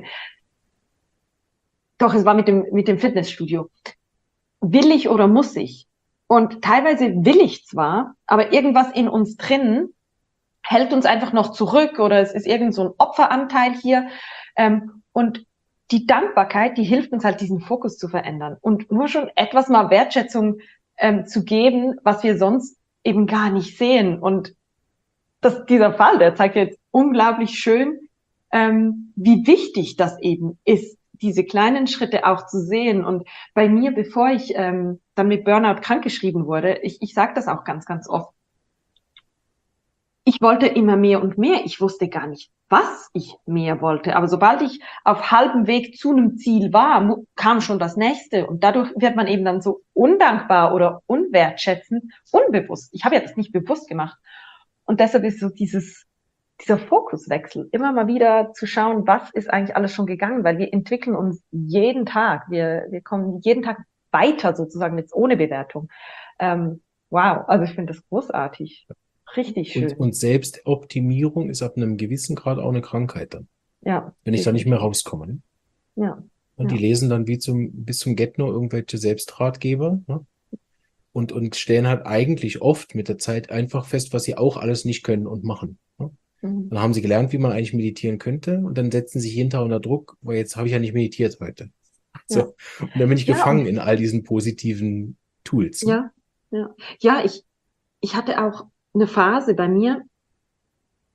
S1: Doch, es war mit dem, mit dem Fitnessstudio. Will ich oder muss ich? Und teilweise will ich zwar, aber irgendwas in uns drin hält uns einfach noch zurück oder es ist irgend so ein Opferanteil hier. Ähm, und die Dankbarkeit, die hilft uns halt, diesen Fokus zu verändern und nur schon etwas mal Wertschätzung ähm, zu geben, was wir sonst eben gar nicht sehen. Und das, dieser Fall, der zeigt jetzt unglaublich schön, ähm, wie wichtig das eben ist, diese kleinen Schritte auch zu sehen. Und bei mir, bevor ich ähm, dann mit Burnout krankgeschrieben wurde, ich, ich sage das auch ganz, ganz oft, ich wollte immer mehr und mehr. Ich wusste gar nicht, was ich mehr wollte. Aber sobald ich auf halbem Weg zu einem Ziel war, kam schon das nächste. Und dadurch wird man eben dann so undankbar oder unwertschätzend, unbewusst. Ich habe ja das nicht bewusst gemacht. Und deshalb ist so dieses, dieser Fokuswechsel, immer mal wieder zu schauen, was ist eigentlich alles schon gegangen, weil wir entwickeln uns jeden Tag. Wir, wir kommen jeden Tag weiter sozusagen jetzt ohne Bewertung. Ähm, wow, also ich finde das großartig. Richtig
S2: Und,
S1: schön.
S2: und Selbstoptimierung ist ab einem gewissen Grad auch eine Krankheit dann,
S1: Ja,
S2: wenn ich da nicht mehr
S1: definitiv.
S2: rauskomme. Ne?
S1: Ja,
S2: Und die
S1: ja,
S2: lesen dann wie zum, bis zum Get-No irgendwelche Selbstratgeber, ne? Und, und stellen halt eigentlich oft mit der Zeit einfach fest, was sie auch alles nicht können und machen. Ne?
S1: mhm.
S2: Dann haben sie gelernt, wie man eigentlich meditieren könnte und dann setzen sie sich jeden Tag unter Druck, weil jetzt habe ich ja nicht meditiert heute.
S1: Ja,
S2: So. Und dann bin ich
S1: ja,
S2: gefangen
S1: und
S2: in all diesen positiven Tools. Ne?
S1: ja, ja, ja, ich, ich hatte auch eine Phase bei mir,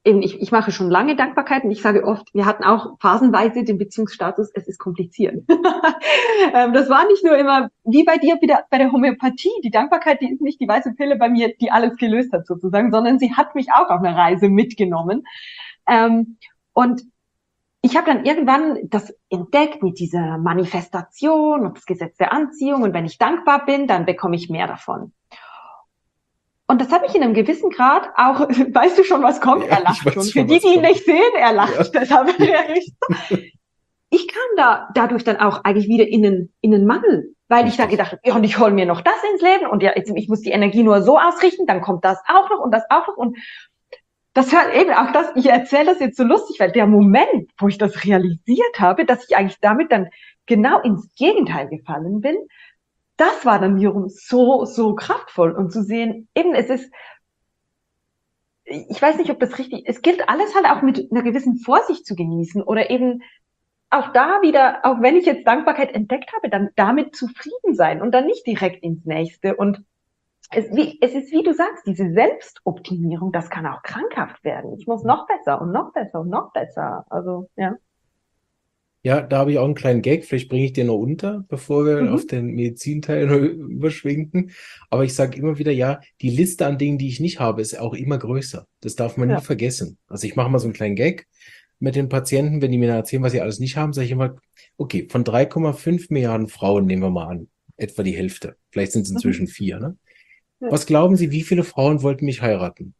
S1: eben, ich, ich mache schon lange Dankbarkeit und ich sage oft, wir hatten auch phasenweise den Beziehungsstatus, es ist kompliziert. ähm, das war nicht nur immer, wie bei dir wieder bei der Homöopathie, die Dankbarkeit, die ist nicht die weiße Pille bei mir, die alles gelöst hat sozusagen, sondern sie hat mich auch auf eine Reise mitgenommen. Ähm, und ich habe dann irgendwann das entdeckt mit dieser Manifestation und das Gesetz der Anziehung. Und wenn ich dankbar bin, dann bekomme ich mehr davon. Und das hat mich in einem gewissen Grad auch, weißt du schon, was kommt? Ja, er lacht schon. Für die, die ihn nicht sehen, er lacht. Ja. Deshalb ich kam da dadurch dann auch eigentlich wieder in einen, in einen Mangel, weil Richtig. ich da gedacht habe, ja, und ich hole mir noch das ins Leben und ja, ich muss die Energie nur so ausrichten, dann kommt das auch noch und das auch noch und das hört eben auch das, ich erzähle das jetzt so lustig, weil der Moment, wo ich das realisiert habe, dass ich eigentlich damit dann genau ins Gegenteil gefallen bin, das war dann wiederum so, so kraftvoll und zu sehen, eben es ist, ich weiß nicht, ob das richtig, es gilt alles halt auch mit einer gewissen Vorsicht zu genießen oder eben auch da wieder, auch wenn ich jetzt Dankbarkeit entdeckt habe, dann damit zufrieden sein und dann nicht direkt ins Nächste und Es, wie, es ist, wie du sagst, diese Selbstoptimierung, das kann auch krankhaft werden. Ich muss noch besser und noch besser und noch besser. Also, ja.
S2: Ja, da habe ich auch einen kleinen Gag. Vielleicht bringe ich dir noch unter, bevor wir mhm. auf den Medizinteil überschwenken. Aber ich sage immer wieder, ja, die Liste an Dingen, die ich nicht habe, ist auch immer größer. Das darf man ja. nie vergessen. Also ich mache mal so einen kleinen Gag mit den Patienten, wenn die mir erzählen, was sie alles nicht haben, sage ich immer, okay, von drei Komma fünf Milliarden Frauen nehmen wir mal an, etwa die Hälfte. Vielleicht sind es inzwischen mhm. vier, ne? Was glauben Sie, wie viele Frauen wollten mich heiraten?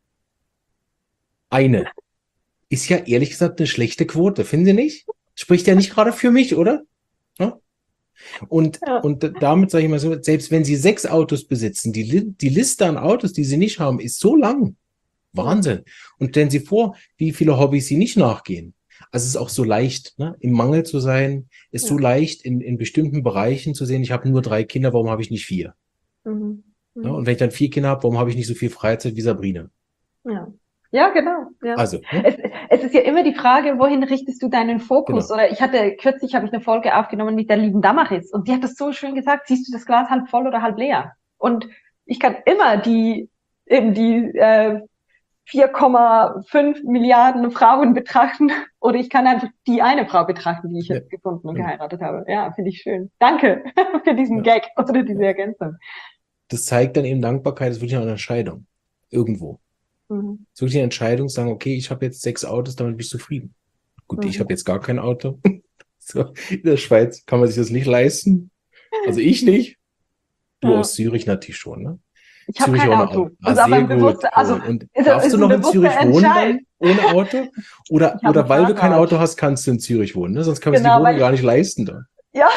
S2: Eine. Ist ja ehrlich gesagt eine schlechte Quote, finden Sie nicht? Spricht ja nicht gerade für mich, oder? Ja? Und, ja. und damit sage ich mal so, selbst wenn Sie sechs Autos besitzen, die, die Liste an Autos, die Sie nicht haben, ist so lang. Wahnsinn. Und stellen Sie vor, wie viele Hobbys Sie nicht nachgehen. Also es ist auch so leicht, ne? Im Mangel zu sein, ist ja. so leicht in, in bestimmten Bereichen zu sehen, ich habe nur drei Kinder, warum habe ich nicht vier? Mhm. Ja, und wenn ich dann vier Kinder habe, warum habe ich nicht so viel Freizeit wie Sabrina?
S1: Ja, ja genau. Ja.
S2: Also, ne?
S1: es, es ist ja immer die Frage, wohin richtest du deinen Fokus? Genau. Oder ich hatte, kürzlich habe ich eine Folge aufgenommen mit der lieben Damaris und die hat das so schön gesagt, siehst du das Glas halb voll oder halb leer? Und ich kann immer die, eben die äh, vier Komma fünf Milliarden Frauen betrachten oder ich kann einfach die eine Frau betrachten, die ich ja. jetzt gefunden und ja. geheiratet habe. Ja, finde ich schön. Danke für diesen ja. Gag oder diese Ergänzung.
S2: Das zeigt dann eben, Dankbarkeit ist wirklich eine Entscheidung. Irgendwo. Mhm. Es ist wirklich eine Entscheidung, sagen, okay, ich habe jetzt sechs Autos, damit bin ich zufrieden. Gut, mhm. ich habe jetzt gar kein Auto. So, in der Schweiz kann man sich das nicht leisten. Also ich nicht. Du ja. aus Zürich natürlich schon, ne?
S1: Ich habe kein Auto.
S2: Auto. Ah, sehr gut. Bewusste, also,
S1: und
S2: ist, darfst ist du noch in Zürich wohnen dann, ohne Auto? Oder, oder weil du kein Auto hast, kannst du in Zürich wohnen, ne? Sonst kann man genau, sich die Wohnung gar nicht leisten da.
S1: Ja.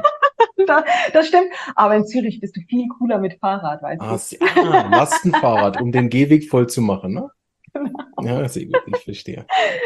S1: Das stimmt, aber in Zürich bist du viel cooler mit Fahrrad, weißt du?
S2: Ah, Lastenfahrrad, um den Gehweg voll zu machen, ne? Genau. Ja, sehr gut, ich verstehe.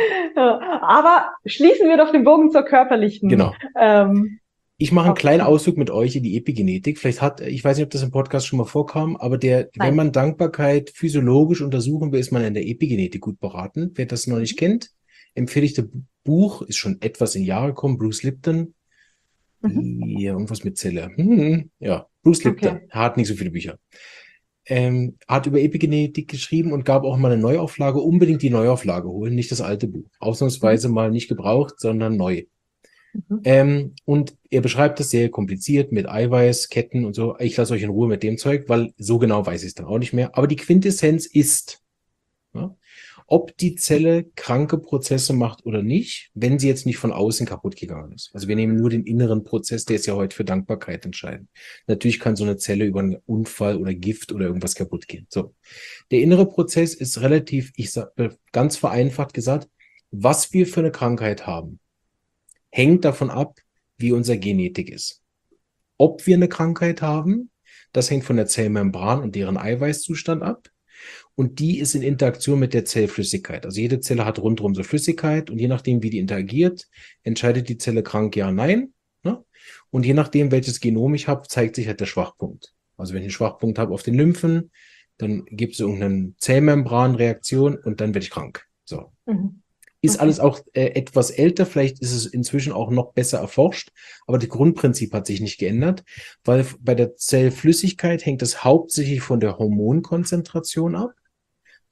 S1: Aber schließen wir doch den Bogen zur körperlichen.
S2: Genau. Ähm, ich mache einen kleinen Ausflug mit euch in die Epigenetik. Vielleicht hat, ich weiß nicht, ob das im Podcast schon mal vorkam, aber der, Nein. wenn man Dankbarkeit physiologisch untersuchen will, ist man in der Epigenetik gut beraten. Wer das noch nicht kennt, empfehle ich das Buch, ist schon etwas in Jahre gekommen, Bruce Lipton. Mhm. Ja, irgendwas mit Zelle. Hm, ja, Bruce Lipton. Okay. Hat nicht so viele Bücher. Ähm, hat über Epigenetik geschrieben und gab auch mal eine Neuauflage. Unbedingt die Neuauflage holen, nicht das alte Buch. Ausnahmsweise mhm. mal nicht gebraucht, sondern neu. Mhm. Ähm, und er beschreibt das sehr kompliziert mit Eiweiß, Ketten und so. Ich lasse euch in Ruhe mit dem Zeug, weil so genau weiß ich es dann auch nicht mehr. Aber die Quintessenz ist, ja, ob die Zelle kranke Prozesse macht oder nicht, wenn sie jetzt nicht von außen kaputt gegangen ist. Also wir nehmen nur den inneren Prozess, der ist ja heute für Dankbarkeit entscheidend. Natürlich kann so eine Zelle über einen Unfall oder Gift oder irgendwas kaputt gehen. So, der innere Prozess ist relativ, ich sage ganz vereinfacht gesagt, was wir für eine Krankheit haben, hängt davon ab, wie unsere Genetik ist. Ob wir eine Krankheit haben, das hängt von der Zellmembran und deren Eiweißzustand ab. Und die ist in Interaktion mit der Zellflüssigkeit. Also jede Zelle hat rundherum so Flüssigkeit und je nachdem, wie die interagiert, entscheidet die Zelle krank, ja, nein. Ne? Und je nachdem, welches Genom ich habe, zeigt sich halt der Schwachpunkt. Also wenn ich einen Schwachpunkt habe auf den Lymphen, dann gibt es irgendeine Zellmembranreaktion und dann werde ich krank. So. Mhm. Ist okay. Alles auch äh, etwas älter, vielleicht ist es inzwischen auch noch besser erforscht, aber das Grundprinzip hat sich nicht geändert, weil bei der Zellflüssigkeit hängt es hauptsächlich von der Hormonkonzentration ab.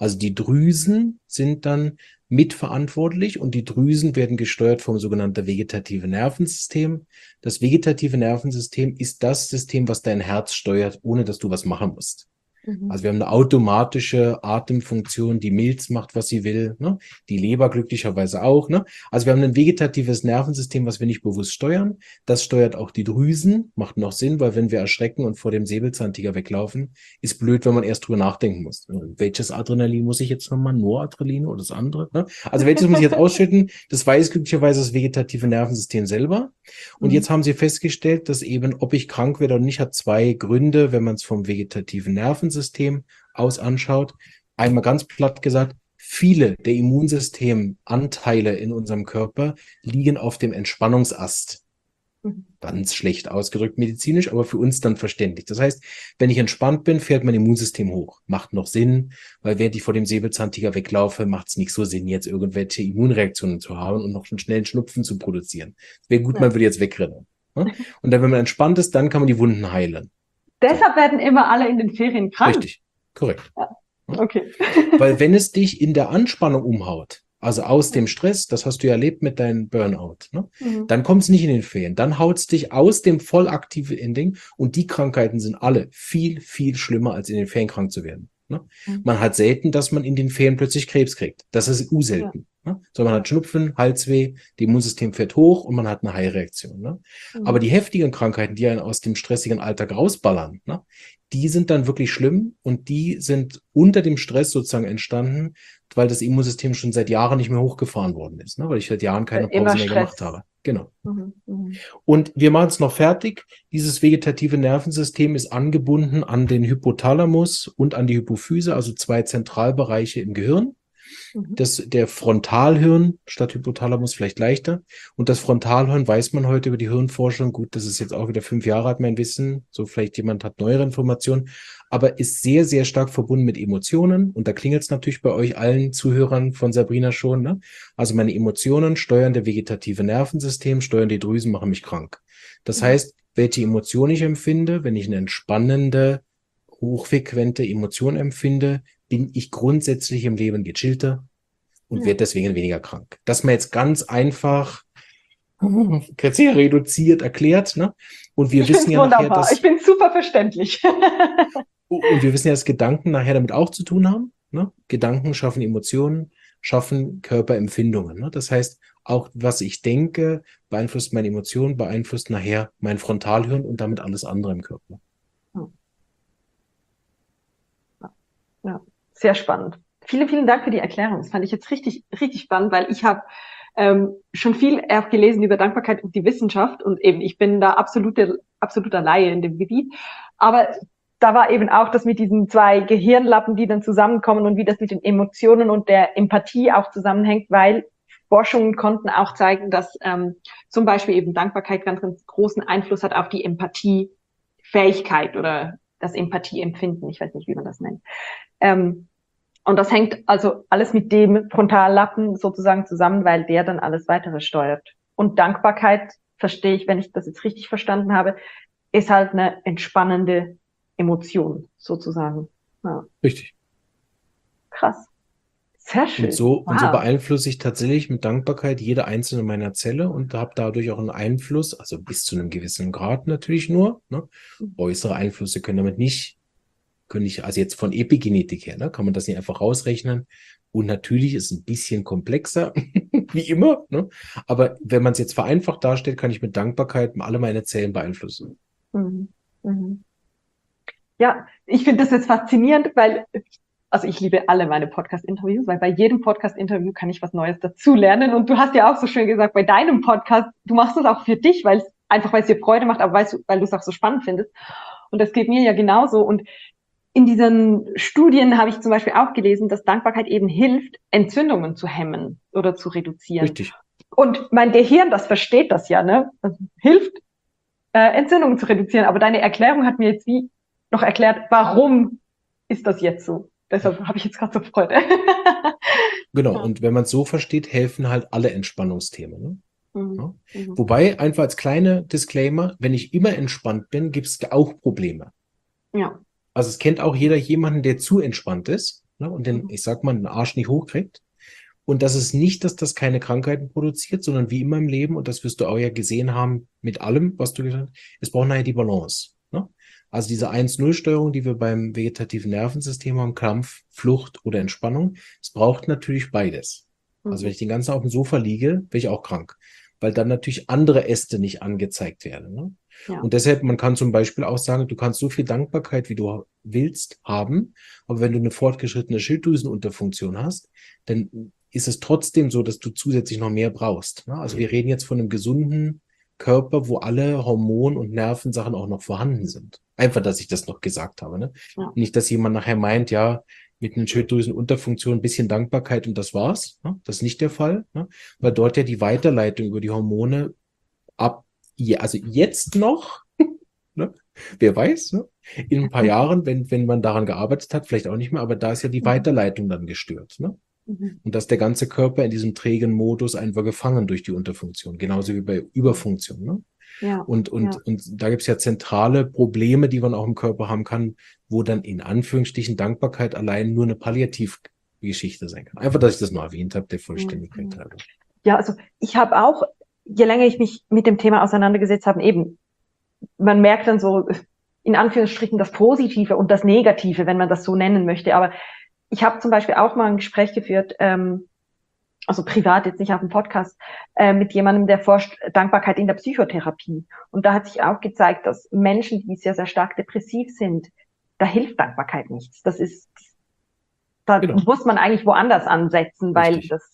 S2: Also die Drüsen sind dann mitverantwortlich und die Drüsen werden gesteuert vom sogenannten vegetative Nervensystem. Das vegetative Nervensystem ist das System, was dein Herz steuert, ohne dass du was machen musst.
S1: Mhm.
S2: Also wir haben eine automatische Atemfunktion, die Milz macht, was sie will, ne? Die Leber glücklicherweise auch. Ne? Also wir haben ein vegetatives Nervensystem, was wir nicht bewusst steuern. Das steuert auch die Drüsen, macht noch Sinn, weil wenn wir erschrecken und vor dem Säbelzahntiger weglaufen, ist blöd, wenn man erst drüber nachdenken muss. Welches Adrenalin muss ich jetzt nochmal? Noradrenalin oder das andere? Ne? Also welches muss ich jetzt ausschütten? Das weiß glücklicherweise das vegetative Nervensystem selber. Und
S1: Mhm.
S2: jetzt haben sie festgestellt, dass eben, ob ich krank werde oder nicht, hat zwei Gründe, wenn man es vom vegetativen Nervensystem aus anschaut. Einmal ganz platt gesagt, viele der Immunsystemanteile in unserem Körper liegen auf dem Entspannungsast.
S1: Mhm.
S2: Ganz schlecht ausgedrückt medizinisch, aber für uns dann verständlich. Das heißt, wenn ich entspannt bin, fährt mein Immunsystem hoch. Macht noch Sinn, weil während ich vor dem Säbelzahntiger weglaufe, macht es nicht so Sinn, jetzt irgendwelche Immunreaktionen zu haben und noch einen schnellen Schnupfen zu produzieren. Es wäre gut,
S1: Ja.
S2: man würde jetzt wegrennen. Und dann, wenn man entspannt ist, dann kann man die Wunden heilen.
S1: Deshalb werden immer alle in den Ferien krank.
S2: Richtig, korrekt.
S1: Ja. Okay.
S2: Weil wenn es dich in der Anspannung umhaut, also aus dem Stress, das hast du ja erlebt mit deinem Burnout, ne?
S1: Mhm.
S2: Dann kommt es nicht in den Ferien. Dann haut es dich aus dem voll aktiven Ending und die Krankheiten sind alle viel, viel schlimmer, als in den Ferien krank zu werden. Ne?
S1: Mhm.
S2: Man hat selten, dass man in den Ferien plötzlich Krebs kriegt. Das ist u-selten. Ja. Ne? Sondern man hat Schnupfen, Halsweh, das Immunsystem fährt hoch und man hat eine Heilreaktion. Ne?
S1: Mhm.
S2: Aber die heftigen Krankheiten, die einen aus dem stressigen Alltag rausballern, ne? Die sind dann wirklich schlimm und die sind unter dem Stress sozusagen entstanden, weil das Immunsystem schon seit Jahren nicht mehr hochgefahren worden ist, ne? Weil ich seit Jahren keine
S1: Immer
S2: Pause mehr
S1: Stress.
S2: gemacht habe. Genau.
S1: Mhm. Mhm.
S2: Und wir machen es noch fertig. Dieses vegetative Nervensystem ist angebunden an den Hypothalamus und an die Hypophyse, also zwei Zentralbereiche im Gehirn.
S1: Mhm.
S2: Das, der Frontalhirn statt Hypothalamus vielleicht leichter. Und das Frontalhirn weiß man heute über die Hirnforschung. Gut, das ist jetzt auch wieder fünf Jahre alt, mein Wissen. So vielleicht jemand hat neuere Informationen. Aber ist sehr, sehr stark verbunden mit Emotionen. Und da klingelt es natürlich bei euch allen Zuhörern von Sabrina schon. Ne? Also meine Emotionen steuern das vegetative Nervensystem, steuern die Drüsen, machen mich krank. Das
S1: Mhm.
S2: heißt, welche Emotion ich empfinde, wenn ich eine entspannende, hochfrequente Emotion empfinde, bin ich grundsätzlich im Leben gechillter und
S1: Ja.
S2: werde deswegen weniger krank. Das mal jetzt ganz einfach sehr reduziert erklärt, ne? Und wir
S1: Ich
S2: wissen
S1: finde es
S2: ja nachher,
S1: wunderbar.
S2: dass
S1: Ich bin super verständlich.
S2: und wir wissen ja, dass Gedanken nachher damit auch zu tun haben. Ne? Gedanken schaffen Emotionen, schaffen Körperempfindungen. Ne? Das heißt, auch was ich denke, beeinflusst meine Emotionen, beeinflusst nachher mein Frontalhirn und damit alles andere im Körper.
S1: Ja, sehr spannend. Vielen, vielen Dank für die Erklärung. Das fand ich jetzt richtig, richtig spannend, weil ich habe ähm, schon viel auch gelesen über Dankbarkeit und die Wissenschaft und eben ich bin da absolute, absoluter Laie in dem Gebiet. Aber da war eben auch das mit diesen zwei Gehirnlappen, die dann zusammenkommen und wie das mit den Emotionen und der Empathie auch zusammenhängt, weil Forschungen konnten auch zeigen, dass ähm, zum Beispiel eben Dankbarkeit ganz, ganz großen Einfluss hat auf die Empathiefähigkeit oder das Empathieempfinden. Ich weiß nicht, wie man das nennt. Ähm, und das hängt also alles mit dem Frontallappen sozusagen zusammen, weil der dann alles weitere steuert. Und Dankbarkeit, verstehe ich, wenn ich das jetzt richtig verstanden habe, ist halt eine entspannende Emotion sozusagen. Ja.
S2: Richtig.
S1: Krass. Sehr schön.
S2: Und so,
S1: wow.
S2: und so beeinflusse ich tatsächlich mit Dankbarkeit jede einzelne meiner Zelle und habe dadurch auch einen Einfluss, also bis zu einem gewissen Grad natürlich nur. Ne? Äußere Einflüsse können damit nicht, können nicht, also jetzt von Epigenetik her, ne, kann man das nicht einfach rausrechnen. Und natürlich ist es ein bisschen komplexer, wie immer. Ne? Aber wenn man es jetzt vereinfacht darstellt, kann ich mit Dankbarkeit alle meine Zellen beeinflussen.
S1: Mhm. Mhm. Ja, ich finde das jetzt faszinierend, weil also ich liebe alle meine Podcast-Interviews, weil bei jedem Podcast-Interview kann ich was Neues dazulernen. Und du hast ja auch so schön gesagt, bei deinem Podcast, du machst es auch für dich, weil es einfach, weil es dir Freude macht, aber weil du, weil du es auch so spannend findest. Und das geht mir ja genauso. Und in diesen Studien habe ich zum Beispiel auch gelesen, dass Dankbarkeit eben hilft, Entzündungen zu hemmen oder zu reduzieren.
S2: Richtig.
S1: Und mein Gehirn, das versteht das ja, ne? Das hilft, äh, Entzündungen zu reduzieren. Aber deine Erklärung hat mir jetzt wie noch erklärt, warum ist das jetzt so? Deshalb habe ich jetzt gerade so Freude.
S2: Genau,
S1: Ja.
S2: und wenn man es so versteht, helfen halt alle Entspannungsthemen. Ne?
S1: Mhm.
S2: Ja?
S1: Mhm.
S2: Wobei, einfach als kleiner Disclaimer, wenn ich immer entspannt bin, gibt es auch Probleme.
S1: Ja.
S2: Also es kennt auch jeder jemanden, der zu entspannt ist. ne, und den, ich sag mal, den Arsch nicht hochkriegt. Und das ist nicht, dass das keine Krankheiten produziert, sondern wie immer im Leben, und das wirst du auch ja gesehen haben mit allem, was du gesagt hast, es braucht nachher die Balance. Ne? Also diese eins null Steuerung, die wir beim vegetativen Nervensystem haben, Kampf, Flucht oder Entspannung, es braucht natürlich beides. Also wenn ich den ganzen Tag auf dem Sofa liege, bin ich auch krank, weil dann natürlich andere Äste nicht angezeigt werden. Ne? Ja. Und deshalb, man kann zum Beispiel auch sagen, du kannst so viel Dankbarkeit, wie du willst, haben, aber wenn du eine fortgeschrittene Schilddrüsenunterfunktion hast, dann ist es trotzdem so, dass du zusätzlich noch mehr brauchst. Ne? Also wir reden jetzt von einem gesunden Körper, wo alle Hormon- und Nervensachen auch noch vorhanden sind. Einfach, dass ich das noch gesagt habe. Ne? Ja. Nicht, dass jemand nachher meint, ja, mit einer Schilddrüsenunterfunktion ein bisschen Dankbarkeit und das war's. Ne? Das ist nicht der Fall, ne? Weil dort ja die Weiterleitung über die Hormone ab, also jetzt noch, ne? Wer weiß, ne? In ein paar Jahren, wenn, wenn man daran gearbeitet hat, vielleicht auch nicht mehr, aber da ist ja die Weiterleitung dann gestört. Ne? Und dass der ganze Körper in diesem trägen Modus einfach gefangen durch die Unterfunktion, genauso wie bei Überfunktion. Ne? Ja, und, und, ja. und da gibt es ja zentrale Probleme, die man auch im Körper haben kann, wo dann in Anführungsstrichen Dankbarkeit allein nur eine Palliativgeschichte sein kann. Einfach, dass ich das noch erwähnt habe, der Vollständigkeit halber.
S1: Ja, also ich habe auch, je länger ich mich mit dem Thema auseinandergesetzt habe, eben, man merkt dann so in Anführungsstrichen das Positive und das Negative, wenn man das so nennen möchte, aber ich habe zum Beispiel auch mal ein Gespräch geführt, ähm, also privat, jetzt nicht auf dem Podcast, äh, mit jemandem, der forscht Dankbarkeit in der Psychotherapie. Und da hat sich auch gezeigt, dass Menschen, die sehr, sehr stark depressiv sind, da hilft Dankbarkeit nichts. Das ist, da genau. muss man eigentlich woanders ansetzen, weil Richtig. Das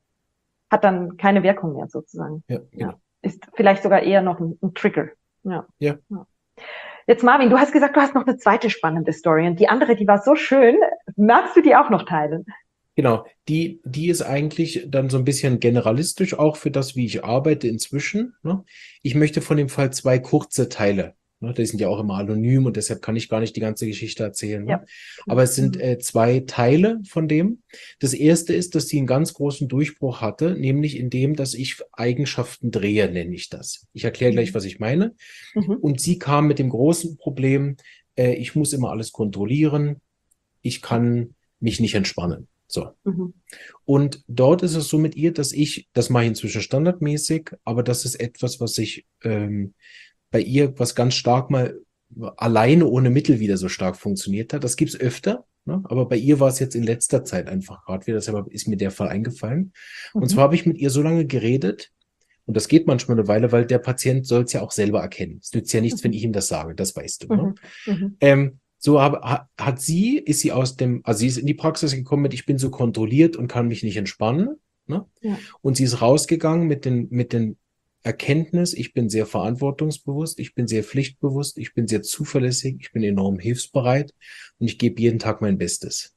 S1: hat dann keine Wirkung mehr sozusagen. Ja, genau. Ja. Ist vielleicht sogar eher noch ein, ein Trigger. Ja. Ja. ja. Jetzt Marvin, du hast gesagt, du hast noch eine zweite spannende Story und die andere, die war so schön. Magst du die auch noch teilen?
S2: Genau, die, die ist eigentlich dann so ein bisschen generalistisch auch für das, wie ich arbeite inzwischen. Ne? Ich möchte von dem Fall zwei kurze Teile. Ne? Die sind ja auch immer anonym und deshalb kann ich gar nicht die ganze Geschichte erzählen. Ne? Ja. Aber es sind äh, zwei Teile von dem. Das erste ist, dass sie einen ganz großen Durchbruch hatte, nämlich in dem, dass ich Eigenschaften drehe, nenne ich das. Ich erkläre gleich, was ich meine. Mhm. Und sie kam mit dem großen Problem, äh, ich muss immer alles kontrollieren, ich kann mich nicht entspannen. So. Mhm. Und dort ist es so mit ihr, dass ich, das mache ich inzwischen standardmäßig, aber das ist etwas, was ich ähm, bei ihr, was ganz stark mal alleine ohne Mittel wieder so stark funktioniert hat. Das gibt's öfter, ne? Aber bei ihr war es jetzt in letzter Zeit einfach gerade wieder, deshalb ist mir der Fall eingefallen. Mhm. Und zwar habe ich mit ihr so lange geredet, und das geht manchmal eine Weile, weil der Patient soll es ja auch selber erkennen. Es nützt ja nichts, mhm. wenn ich ihm das sage, das weißt du. Ne? Mhm. Ähm, So hab, hat sie, ist sie aus dem, also sie ist in die Praxis gekommen mit, ich bin so kontrolliert und kann mich nicht entspannen. Ne? Ja. Und sie ist rausgegangen mit den, mit den Erkenntnis, ich bin sehr verantwortungsbewusst, ich bin sehr pflichtbewusst, ich bin sehr zuverlässig, ich bin enorm hilfsbereit und ich gebe jeden Tag mein Bestes.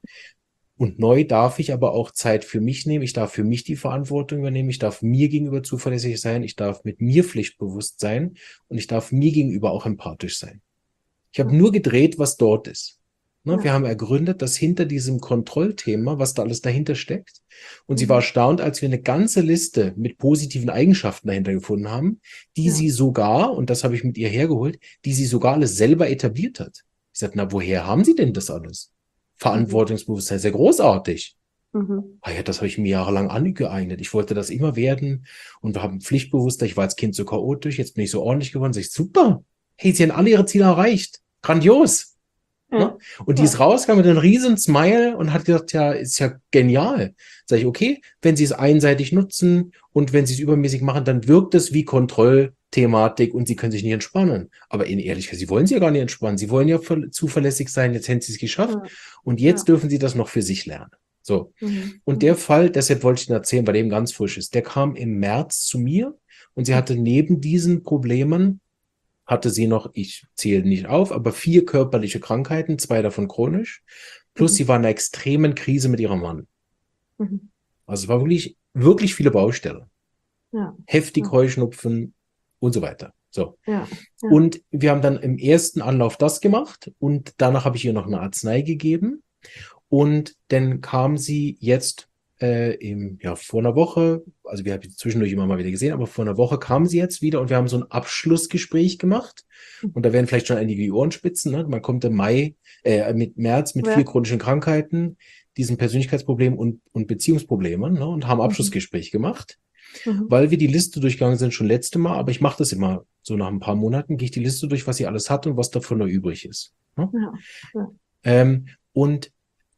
S2: Und neu darf ich aber auch Zeit für mich nehmen, ich darf für mich die Verantwortung übernehmen, ich darf mir gegenüber zuverlässig sein, ich darf mit mir pflichtbewusst sein und ich darf mir gegenüber auch empathisch sein. Ich habe nur gedreht, was dort ist. Ne? Ja. Wir haben ergründet, dass hinter diesem Kontrollthema, was da alles dahinter steckt. Und mhm. sie war erstaunt, als wir eine ganze Liste mit positiven Eigenschaften dahinter gefunden haben, die ja. sie sogar, und das habe ich mit ihr hergeholt, die sie sogar alles selber etabliert hat. Ich sagte, na, woher haben Sie denn das alles? Verantwortungsbewusstsein, sehr großartig. Mhm. Ah ja, das habe ich mir jahrelang angeeignet. Ich wollte das immer werden und wir haben Pflichtbewusster. Ich war als Kind so chaotisch, jetzt bin ich so ordentlich geworden. Sag ich, super. Hey, sie haben alle ihre Ziele erreicht. Grandios. Ja. Ne? Und die ist rausgegangen mit einem riesen Smile und hat gesagt, ja, ist ja genial. Sag ich, okay, wenn sie es einseitig nutzen und wenn sie es übermäßig machen, dann wirkt es wie Kontrollthematik und sie können sich nicht entspannen. Aber in Ehrlichkeit, sie wollen sich ja gar nicht entspannen. Sie wollen ja zuverlässig sein. Jetzt haben sie es geschafft. Ja. Und jetzt ja. dürfen sie das noch für sich lernen. So. Mhm. Und der Fall, deshalb wollte ich ihn erzählen, weil der eben ganz frisch ist, der kam im März zu mir und sie hatte neben diesen Problemen hatte sie noch, ich zähle nicht auf, aber vier körperliche Krankheiten, zwei davon chronisch, plus mhm. sie war in einer extremen Krise mit ihrem Mann. Mhm. Also es war wirklich, wirklich viele Baustellen. Ja. Heftig ja. Heuschnupfen und so weiter. So. Ja. Ja. Und wir haben dann im ersten Anlauf das gemacht und danach habe ich ihr noch eine Arznei gegeben und dann kam sie jetzt äh, im, ja, vor einer Woche, also wir haben sie zwischendurch immer mal wieder gesehen, aber vor einer Woche kam sie jetzt wieder und wir haben so ein Abschlussgespräch gemacht. Und da werden vielleicht schon einige die Ohren spitzen. Ne? Man kommt im Mai, äh, mit März mit
S1: Ja.
S2: vier chronischen Krankheiten, diesen Persönlichkeitsproblemen und, und Beziehungsproblemen, ne? Und haben Abschlussgespräch gemacht,
S1: Mhm.
S2: weil wir die Liste durchgegangen sind schon letzte Mal, aber ich mache das immer so nach ein paar Monaten, gehe ich die Liste durch, was sie alles hat und was davon noch übrig ist. Ne?
S1: Ja. Ja.
S2: Ähm, und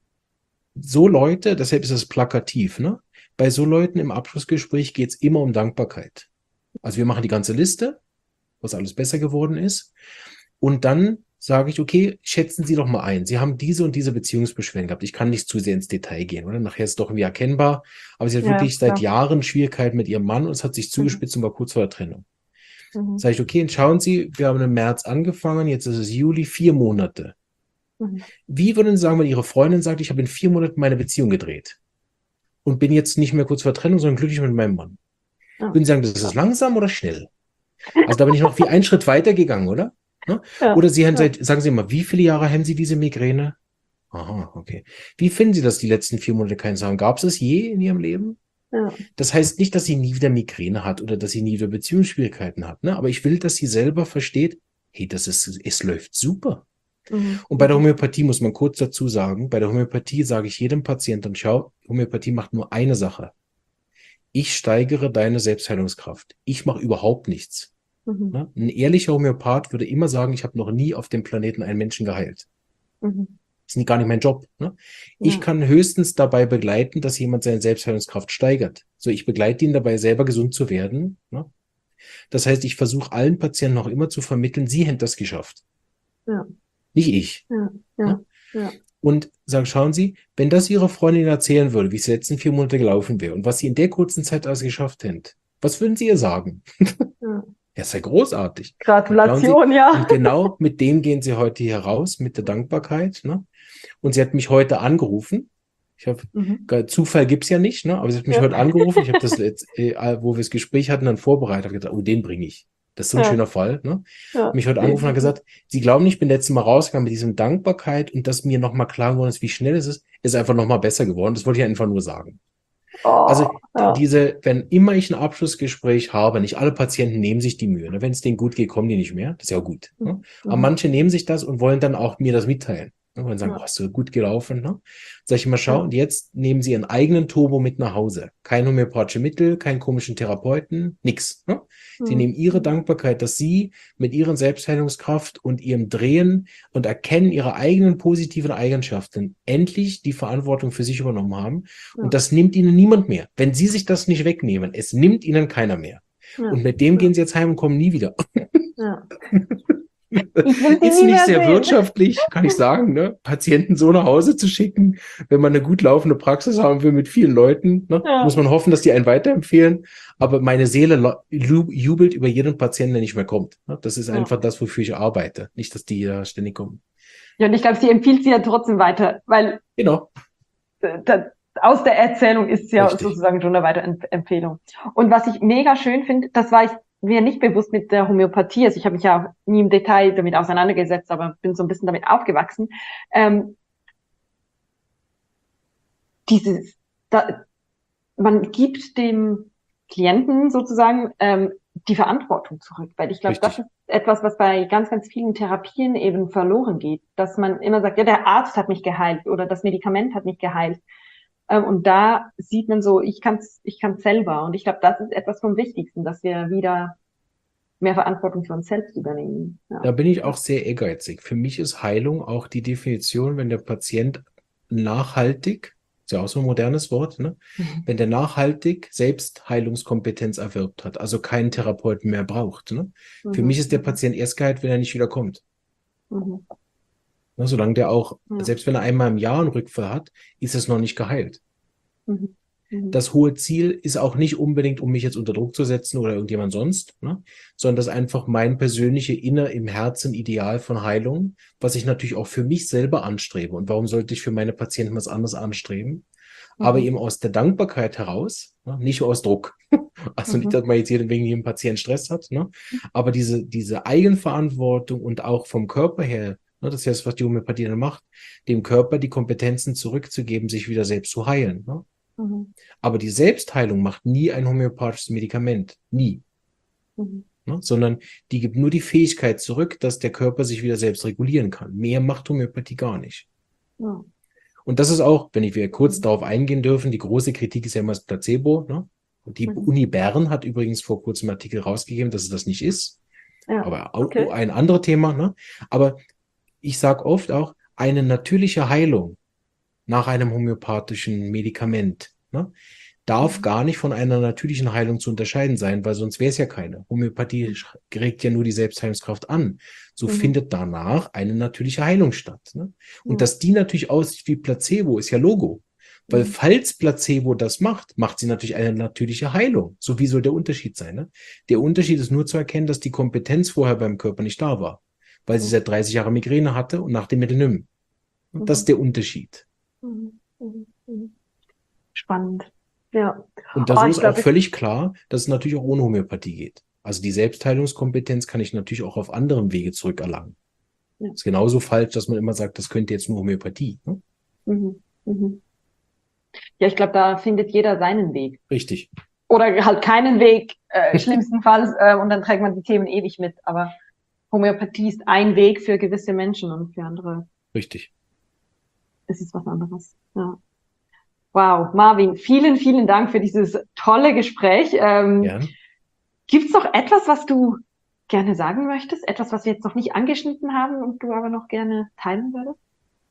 S2: so Leute, deshalb ist es plakativ, ne? Bei so Leuten im Abschlussgespräch geht es immer um Dankbarkeit. Also wir machen die ganze Liste, was alles besser geworden ist. Und dann sage ich, okay, schätzen Sie doch mal ein. Sie haben diese und diese Beziehungsbeschwerden gehabt. Ich kann nicht zu sehr ins Detail gehen, oder? Nachher ist es doch irgendwie erkennbar. Aber sie hat
S1: Ja,
S2: wirklich seit
S1: klar.
S2: Jahren Schwierigkeiten mit ihrem Mann und es hat sich zugespitzt und war kurz vor der Trennung.
S1: Mhm.
S2: Sage ich, okay, und schauen Sie, wir haben im März angefangen, jetzt ist es Juli, vier Monate.
S1: Mhm.
S2: Wie würden Sie sagen, wenn Ihre Freundin sagt, ich habe in vier Monaten meine Beziehung gedreht und bin jetzt nicht mehr kurz vor der Trennung, sondern glücklich mit meinem Mann?
S1: Ja.
S2: Würden Sie sagen, das ist langsam oder schnell? Also da bin ich noch wie einen Schritt weiter gegangen, oder? Ne?
S1: Ja.
S2: Oder Sie haben
S1: Ja.
S2: seit, sagen Sie mal, wie viele Jahre haben Sie diese Migräne? Aha, okay. Wie finden Sie, dass die letzten vier Monate keins haben? Gab es es je in Ihrem Leben?
S1: Ja.
S2: Das heißt nicht, dass sie nie wieder Migräne hat oder dass sie nie wieder Beziehungsschwierigkeiten hat, ne? Aber ich will, dass sie selber versteht, hey, das ist, es läuft super.
S1: Mhm.
S2: Und bei der Homöopathie muss man kurz dazu sagen, bei der Homöopathie sage ich jedem Patienten, schau, Homöopathie macht nur eine Sache. Ich steigere deine Selbstheilungskraft. Ich mache überhaupt nichts.
S1: Mhm.
S2: Ne? Ein ehrlicher Homöopath würde immer sagen, ich habe noch nie auf dem Planeten einen Menschen geheilt.
S1: Mhm.
S2: Das ist gar nicht mein Job. Ne? Ich
S1: Ja.
S2: kann höchstens dabei begleiten, dass jemand seine Selbstheilungskraft steigert. So, ich begleite ihn dabei, selber gesund zu werden. Ne? Das heißt, ich versuche allen Patienten noch immer zu vermitteln, sie hätten das geschafft.
S1: Ja.
S2: Nicht ich.
S1: Ja. Ja.
S2: Ne?
S1: Ja.
S2: Und sagen, schauen Sie, wenn das Ihre Freundin erzählen würde, wie es die letzten vier Monate gelaufen wäre und was Sie in der kurzen Zeit alles geschafft hätten, was würden Sie ihr sagen?
S1: Ja.
S2: Ja, ist ja großartig.
S1: Gratulation, ja.
S2: Und genau mit dem gehen Sie heute hier raus, mit der Dankbarkeit. Ne? Und sie hat mich heute angerufen. Ich habe
S1: Mhm.
S2: Zufall gibt's ja nicht, ne? Aber sie hat mich
S1: Ja.
S2: heute angerufen. Ich habe das jetzt, äh, wo wir das Gespräch hatten, dann vorbereitet. Hab gedacht, oh, den bringe ich. Das ist so ein
S1: Ja.
S2: schöner Fall. Ne?
S1: Ja.
S2: Mich heute angerufen und hat gesagt, Sie glauben nicht, ich bin letztes Mal rausgegangen mit diesem Dankbarkeit und dass mir nochmal klar geworden ist, wie schnell es ist, ist einfach nochmal besser geworden. Das wollte ich einfach nur sagen.
S1: Oh,
S2: Also
S1: ja.
S2: diese, wenn immer ich ein Abschlussgespräch habe, nicht alle Patienten nehmen sich die Mühe. Ne? Wenn es denen gut geht, kommen die nicht mehr. Das ist ja gut. Ne?
S1: Mhm.
S2: Aber manche nehmen sich das und wollen dann auch mir das mitteilen. Ne? Wollen sagen,
S1: Ja.
S2: oh, hast du gut gelaufen. Ne? Sag ich immer, schau,
S1: Ja.
S2: und jetzt nehmen sie ihren eigenen Turbo mit nach Hause. Kein homöopathische Mittel, keinen komischen Therapeuten, nix. Ne? Sie
S1: Mhm.
S2: nehmen ihre Dankbarkeit, dass sie mit ihren Selbstheilungskraft und ihrem Drehen und Erkennen ihrer eigenen positiven Eigenschaften endlich die Verantwortung für sich übernommen haben.
S1: Ja.
S2: Und das nimmt ihnen niemand mehr. Wenn sie sich das nicht wegnehmen, es nimmt ihnen keiner mehr.
S1: Ja.
S2: Und mit dem
S1: Ja.
S2: gehen sie jetzt heim und kommen nie wieder.
S1: Ja. Ich will sie
S2: Ist
S1: nie
S2: nicht
S1: mehr
S2: sehr
S1: sehen.
S2: wirtschaftlich, kann ich sagen, ne? Patienten so nach Hause zu schicken, wenn man eine gut laufende Praxis haben will mit vielen Leuten, ne?
S1: Ja.
S2: Muss man hoffen, dass die einen weiterempfehlen. Aber meine Seele lo- lu- jubelt über jeden Patienten, der nicht mehr kommt. Ne? Das ist
S1: Ja.
S2: einfach das, wofür ich arbeite. Nicht, dass die da ständig kommen.
S1: Ja, und ich glaube, sie empfiehlt sie ja trotzdem weiter, weil
S2: Genau.
S1: äh, da, aus der Erzählung ist ja
S2: Richtig.
S1: sozusagen schon eine Weiterempfehlung. Und was ich mega schön finde, das war ich mir nicht bewusst mit der Homöopathie, also ich habe mich ja auch nie im Detail damit auseinandergesetzt, aber bin so ein bisschen damit aufgewachsen. Ähm, dieses, da, man gibt dem Klienten sozusagen ähm, die Verantwortung zurück, weil ich glaube, das
S2: Richtig.
S1: ist etwas, was bei ganz, ganz vielen Therapien eben verloren geht, dass man immer sagt, ja, der Arzt hat mich geheilt oder das Medikament hat mich geheilt. Ähm, und da sieht man so, ich kann's, ich kann's selber. Und ich glaube, das ist etwas vom Wichtigsten, dass wir wieder mehr Verantwortung für uns selbst übernehmen. Ja.
S2: Da bin ich auch sehr ehrgeizig. Für mich ist Heilung auch die Definition, wenn der Patient nachhaltig, ist ja auch so ein modernes Wort, ne?
S1: Mhm.
S2: Wenn der nachhaltig selbst Heilungskompetenz erwirbt hat, also keinen Therapeuten mehr braucht. Ne? Für
S1: Mhm.
S2: mich ist der Patient erst geheilt, wenn er nicht wiederkommt.
S1: Mhm.
S2: Ne? Solange der auch,
S1: Ja.
S2: selbst wenn er einmal im Jahr einen Rückfall hat, ist es noch nicht geheilt.
S1: Mhm. Mhm.
S2: Das hohe Ziel ist auch nicht unbedingt, um mich jetzt unter Druck zu setzen oder irgendjemand sonst, ne? Sondern das ist einfach mein persönliche inner im Herzen Ideal von Heilung, was ich natürlich auch für mich selber anstrebe. Und warum sollte ich für meine Patienten was anderes anstreben? Aber
S1: Mhm.
S2: eben aus der Dankbarkeit heraus, ne? Nicht aus Druck. Also nicht,
S1: Mhm.
S2: dass man jetzt jeden wegen jedem Patienten Stress hat, ne? Aber diese, diese Eigenverantwortung und auch vom Körper her, ne? Das ist ja das, was die Homöopathie dann macht, dem Körper die Kompetenzen zurückzugeben, sich wieder selbst zu heilen, ne?
S1: Mhm.
S2: Aber die Selbstheilung macht nie ein homöopathisches Medikament. Nie.
S1: Mhm.
S2: Ne? Sondern die gibt nur die Fähigkeit zurück, dass der Körper sich wieder selbst regulieren kann. Mehr macht Homöopathie gar nicht.
S1: Ja.
S2: Und das ist auch, wenn ich wieder kurz
S1: Mhm.
S2: darauf eingehen dürfen, die große Kritik ist ja immer das Placebo. Ne? Und die
S1: Mhm.
S2: Uni Bern hat übrigens vor kurzem einen Artikel rausgegeben, dass es das nicht ist.
S1: Ja.
S2: Aber auch
S1: Okay.
S2: ein anderes Thema. Ne? Aber ich sage oft auch, eine natürliche Heilung nach einem homöopathischen Medikament, ne, darf
S1: Mhm.
S2: gar nicht von einer natürlichen Heilung zu unterscheiden sein, weil sonst wäre es ja keine. Homöopathie regt ja nur die Selbstheilungskraft an. So
S1: Mhm.
S2: findet danach eine natürliche Heilung statt. Ne? Und
S1: Ja.
S2: dass die natürlich aussieht wie Placebo, ist ja Logo. Weil
S1: Mhm.
S2: falls Placebo das macht, macht sie natürlich eine natürliche Heilung. So wie soll der Unterschied sein? Ne? Der Unterschied ist nur zu erkennen, dass die Kompetenz vorher beim Körper nicht da war. Weil sie
S1: Mhm.
S2: seit dreißig Jahren Migräne hatte und nach dem Mittel nimm. Und das
S1: Mhm.
S2: ist der Unterschied.
S1: Mhm. Mhm. Mhm. Spannend. Ja.
S2: Und da
S1: Oh,
S2: so
S1: ich
S2: ist auch
S1: glaube,
S2: völlig klar, dass es natürlich auch ohne Homöopathie geht. Also die Selbstheilungskompetenz kann ich natürlich auch auf anderem Wege zurückerlangen.
S1: Ja.
S2: Ist genauso falsch, dass man immer sagt, das könnte jetzt nur Homöopathie. Ne?
S1: Mhm. Mhm. Ja, ich glaube, da findet jeder seinen Weg.
S2: Richtig.
S1: Oder halt keinen Weg, äh, schlimmstenfalls, äh, und dann trägt man die Themen ewig mit. Aber Homöopathie ist ein Weg für gewisse Menschen und für andere
S2: Richtig.
S1: ist es was anderes. Ja. Wow, Marvin, vielen, vielen Dank für dieses tolle Gespräch. Ähm,
S2: Ja.
S1: Gibt es noch etwas, was du gerne sagen möchtest? Etwas, was wir jetzt noch nicht angeschnitten haben und du aber noch gerne teilen würdest?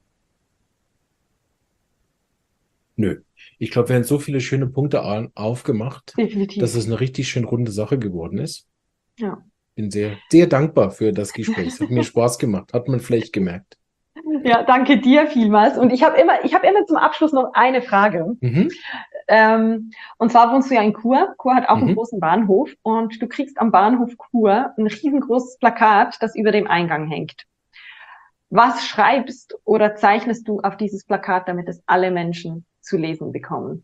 S2: Nö. Ich glaube, wir haben so viele schöne Punkte a- aufgemacht,
S1: Definitiv.
S2: dass es eine richtig schön runde Sache geworden ist.
S1: Ja.
S2: Bin sehr, sehr dankbar für das Gespräch. Es hat mir Spaß gemacht. Hat man vielleicht gemerkt.
S1: Ja, danke dir vielmals. Und ich habe immer, ich habe immer zum Abschluss noch eine Frage.
S2: Mhm.
S1: Ähm, und zwar wohnst du ja in Chur. Chur hat auch einen
S2: Mhm.
S1: großen Bahnhof und du kriegst am Bahnhof Chur ein riesengroßes Plakat, das über dem Eingang hängt. Was schreibst oder zeichnest du auf dieses Plakat, damit es alle Menschen zu lesen bekommen?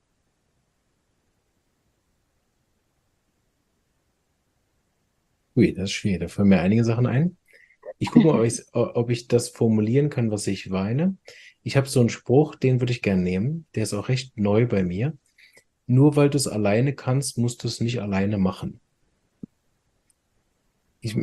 S2: Ui, das ist schwierig. Da fallen mir einige Sachen ein. Ich gucke mal, ob ich, ob ich das formulieren kann, was ich meine. Ich habe so einen Spruch, den würde ich gerne nehmen. Der ist auch recht neu bei mir. Nur weil du es alleine kannst, musst du es nicht alleine machen. Ich,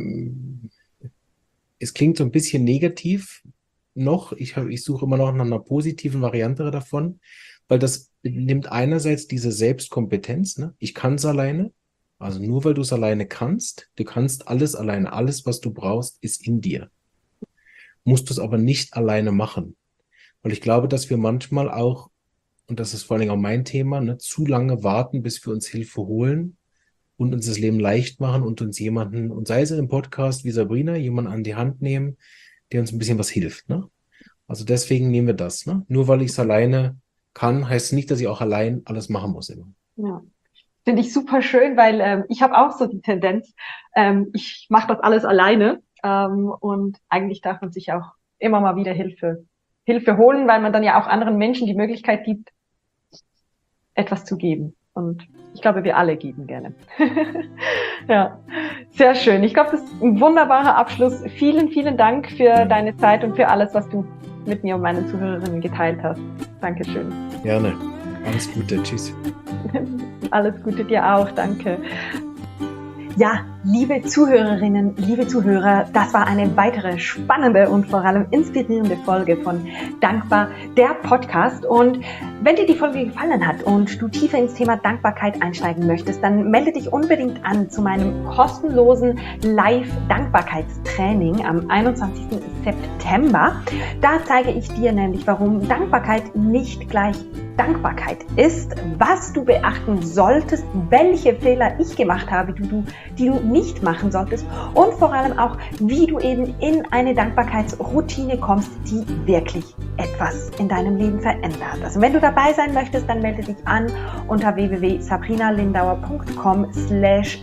S2: es klingt so ein bisschen negativ noch. Ich, hab, ich suche immer noch nach einer positiven Variante davon, weil das nimmt einerseits diese Selbstkompetenz. Ne? Ich kann es alleine. Also nur weil du es alleine kannst, du kannst alles alleine. Alles, was du brauchst, ist in dir. Musst du es aber nicht alleine machen. Weil ich glaube, dass wir manchmal auch, und das ist vor allen Dingen auch mein Thema, ne, zu lange warten, bis wir uns Hilfe holen und uns das Leben leicht machen und uns jemanden, und sei es in einem Podcast wie Sabrina, jemanden an die Hand nehmen, der uns ein bisschen was hilft. Ne? Also deswegen nehmen wir das. Ne? Nur weil ich es alleine kann, heißt nicht, dass ich auch allein alles machen muss immer.
S1: Ja. Finde ich super schön, weil ähm, ich habe auch so die Tendenz, ähm, ich mache das alles alleine ähm, und eigentlich darf man sich auch immer mal wieder Hilfe Hilfe holen, weil man dann ja auch anderen Menschen die Möglichkeit gibt, etwas zu geben. Und ich glaube, wir alle geben gerne. Ja, sehr schön. Ich glaube, das ist ein wunderbarer Abschluss. Vielen, vielen Dank für
S2: Ja.
S1: deine Zeit und für alles, was du mit mir und meinen Zuhörerinnen geteilt hast. Dankeschön.
S2: Gerne. Alles Gute. Tschüss.
S1: Alles Gute dir auch. Danke. Ja, liebe Zuhörerinnen, liebe Zuhörer, das war eine weitere spannende und vor allem inspirierende Folge von Dankbar, der Podcast. Und wenn dir die Folge gefallen hat und du tiefer ins Thema Dankbarkeit einsteigen möchtest, dann melde dich unbedingt an zu meinem kostenlosen Live-Dankbarkeitstraining am einundzwanzigsten September. Da zeige ich dir nämlich, warum Dankbarkeit nicht gleich Dankbarkeit ist, was du beachten solltest, welche Fehler ich gemacht habe, die du, die du nicht machen solltest und vor allem auch, wie du eben in eine Dankbarkeitsroutine kommst, die wirklich etwas in deinem Leben verändert. Also wenn du dabei sein möchtest, dann melde dich an unter w w w punkt sabrina lindauer punkt com slash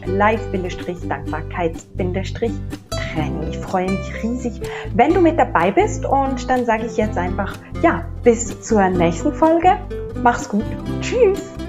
S1: live-dankbarkeits-training. Ich freue mich riesig, wenn du mit dabei bist und dann sage ich jetzt einfach, ja, bis zur nächsten Folge. Mach's gut. Tschüss.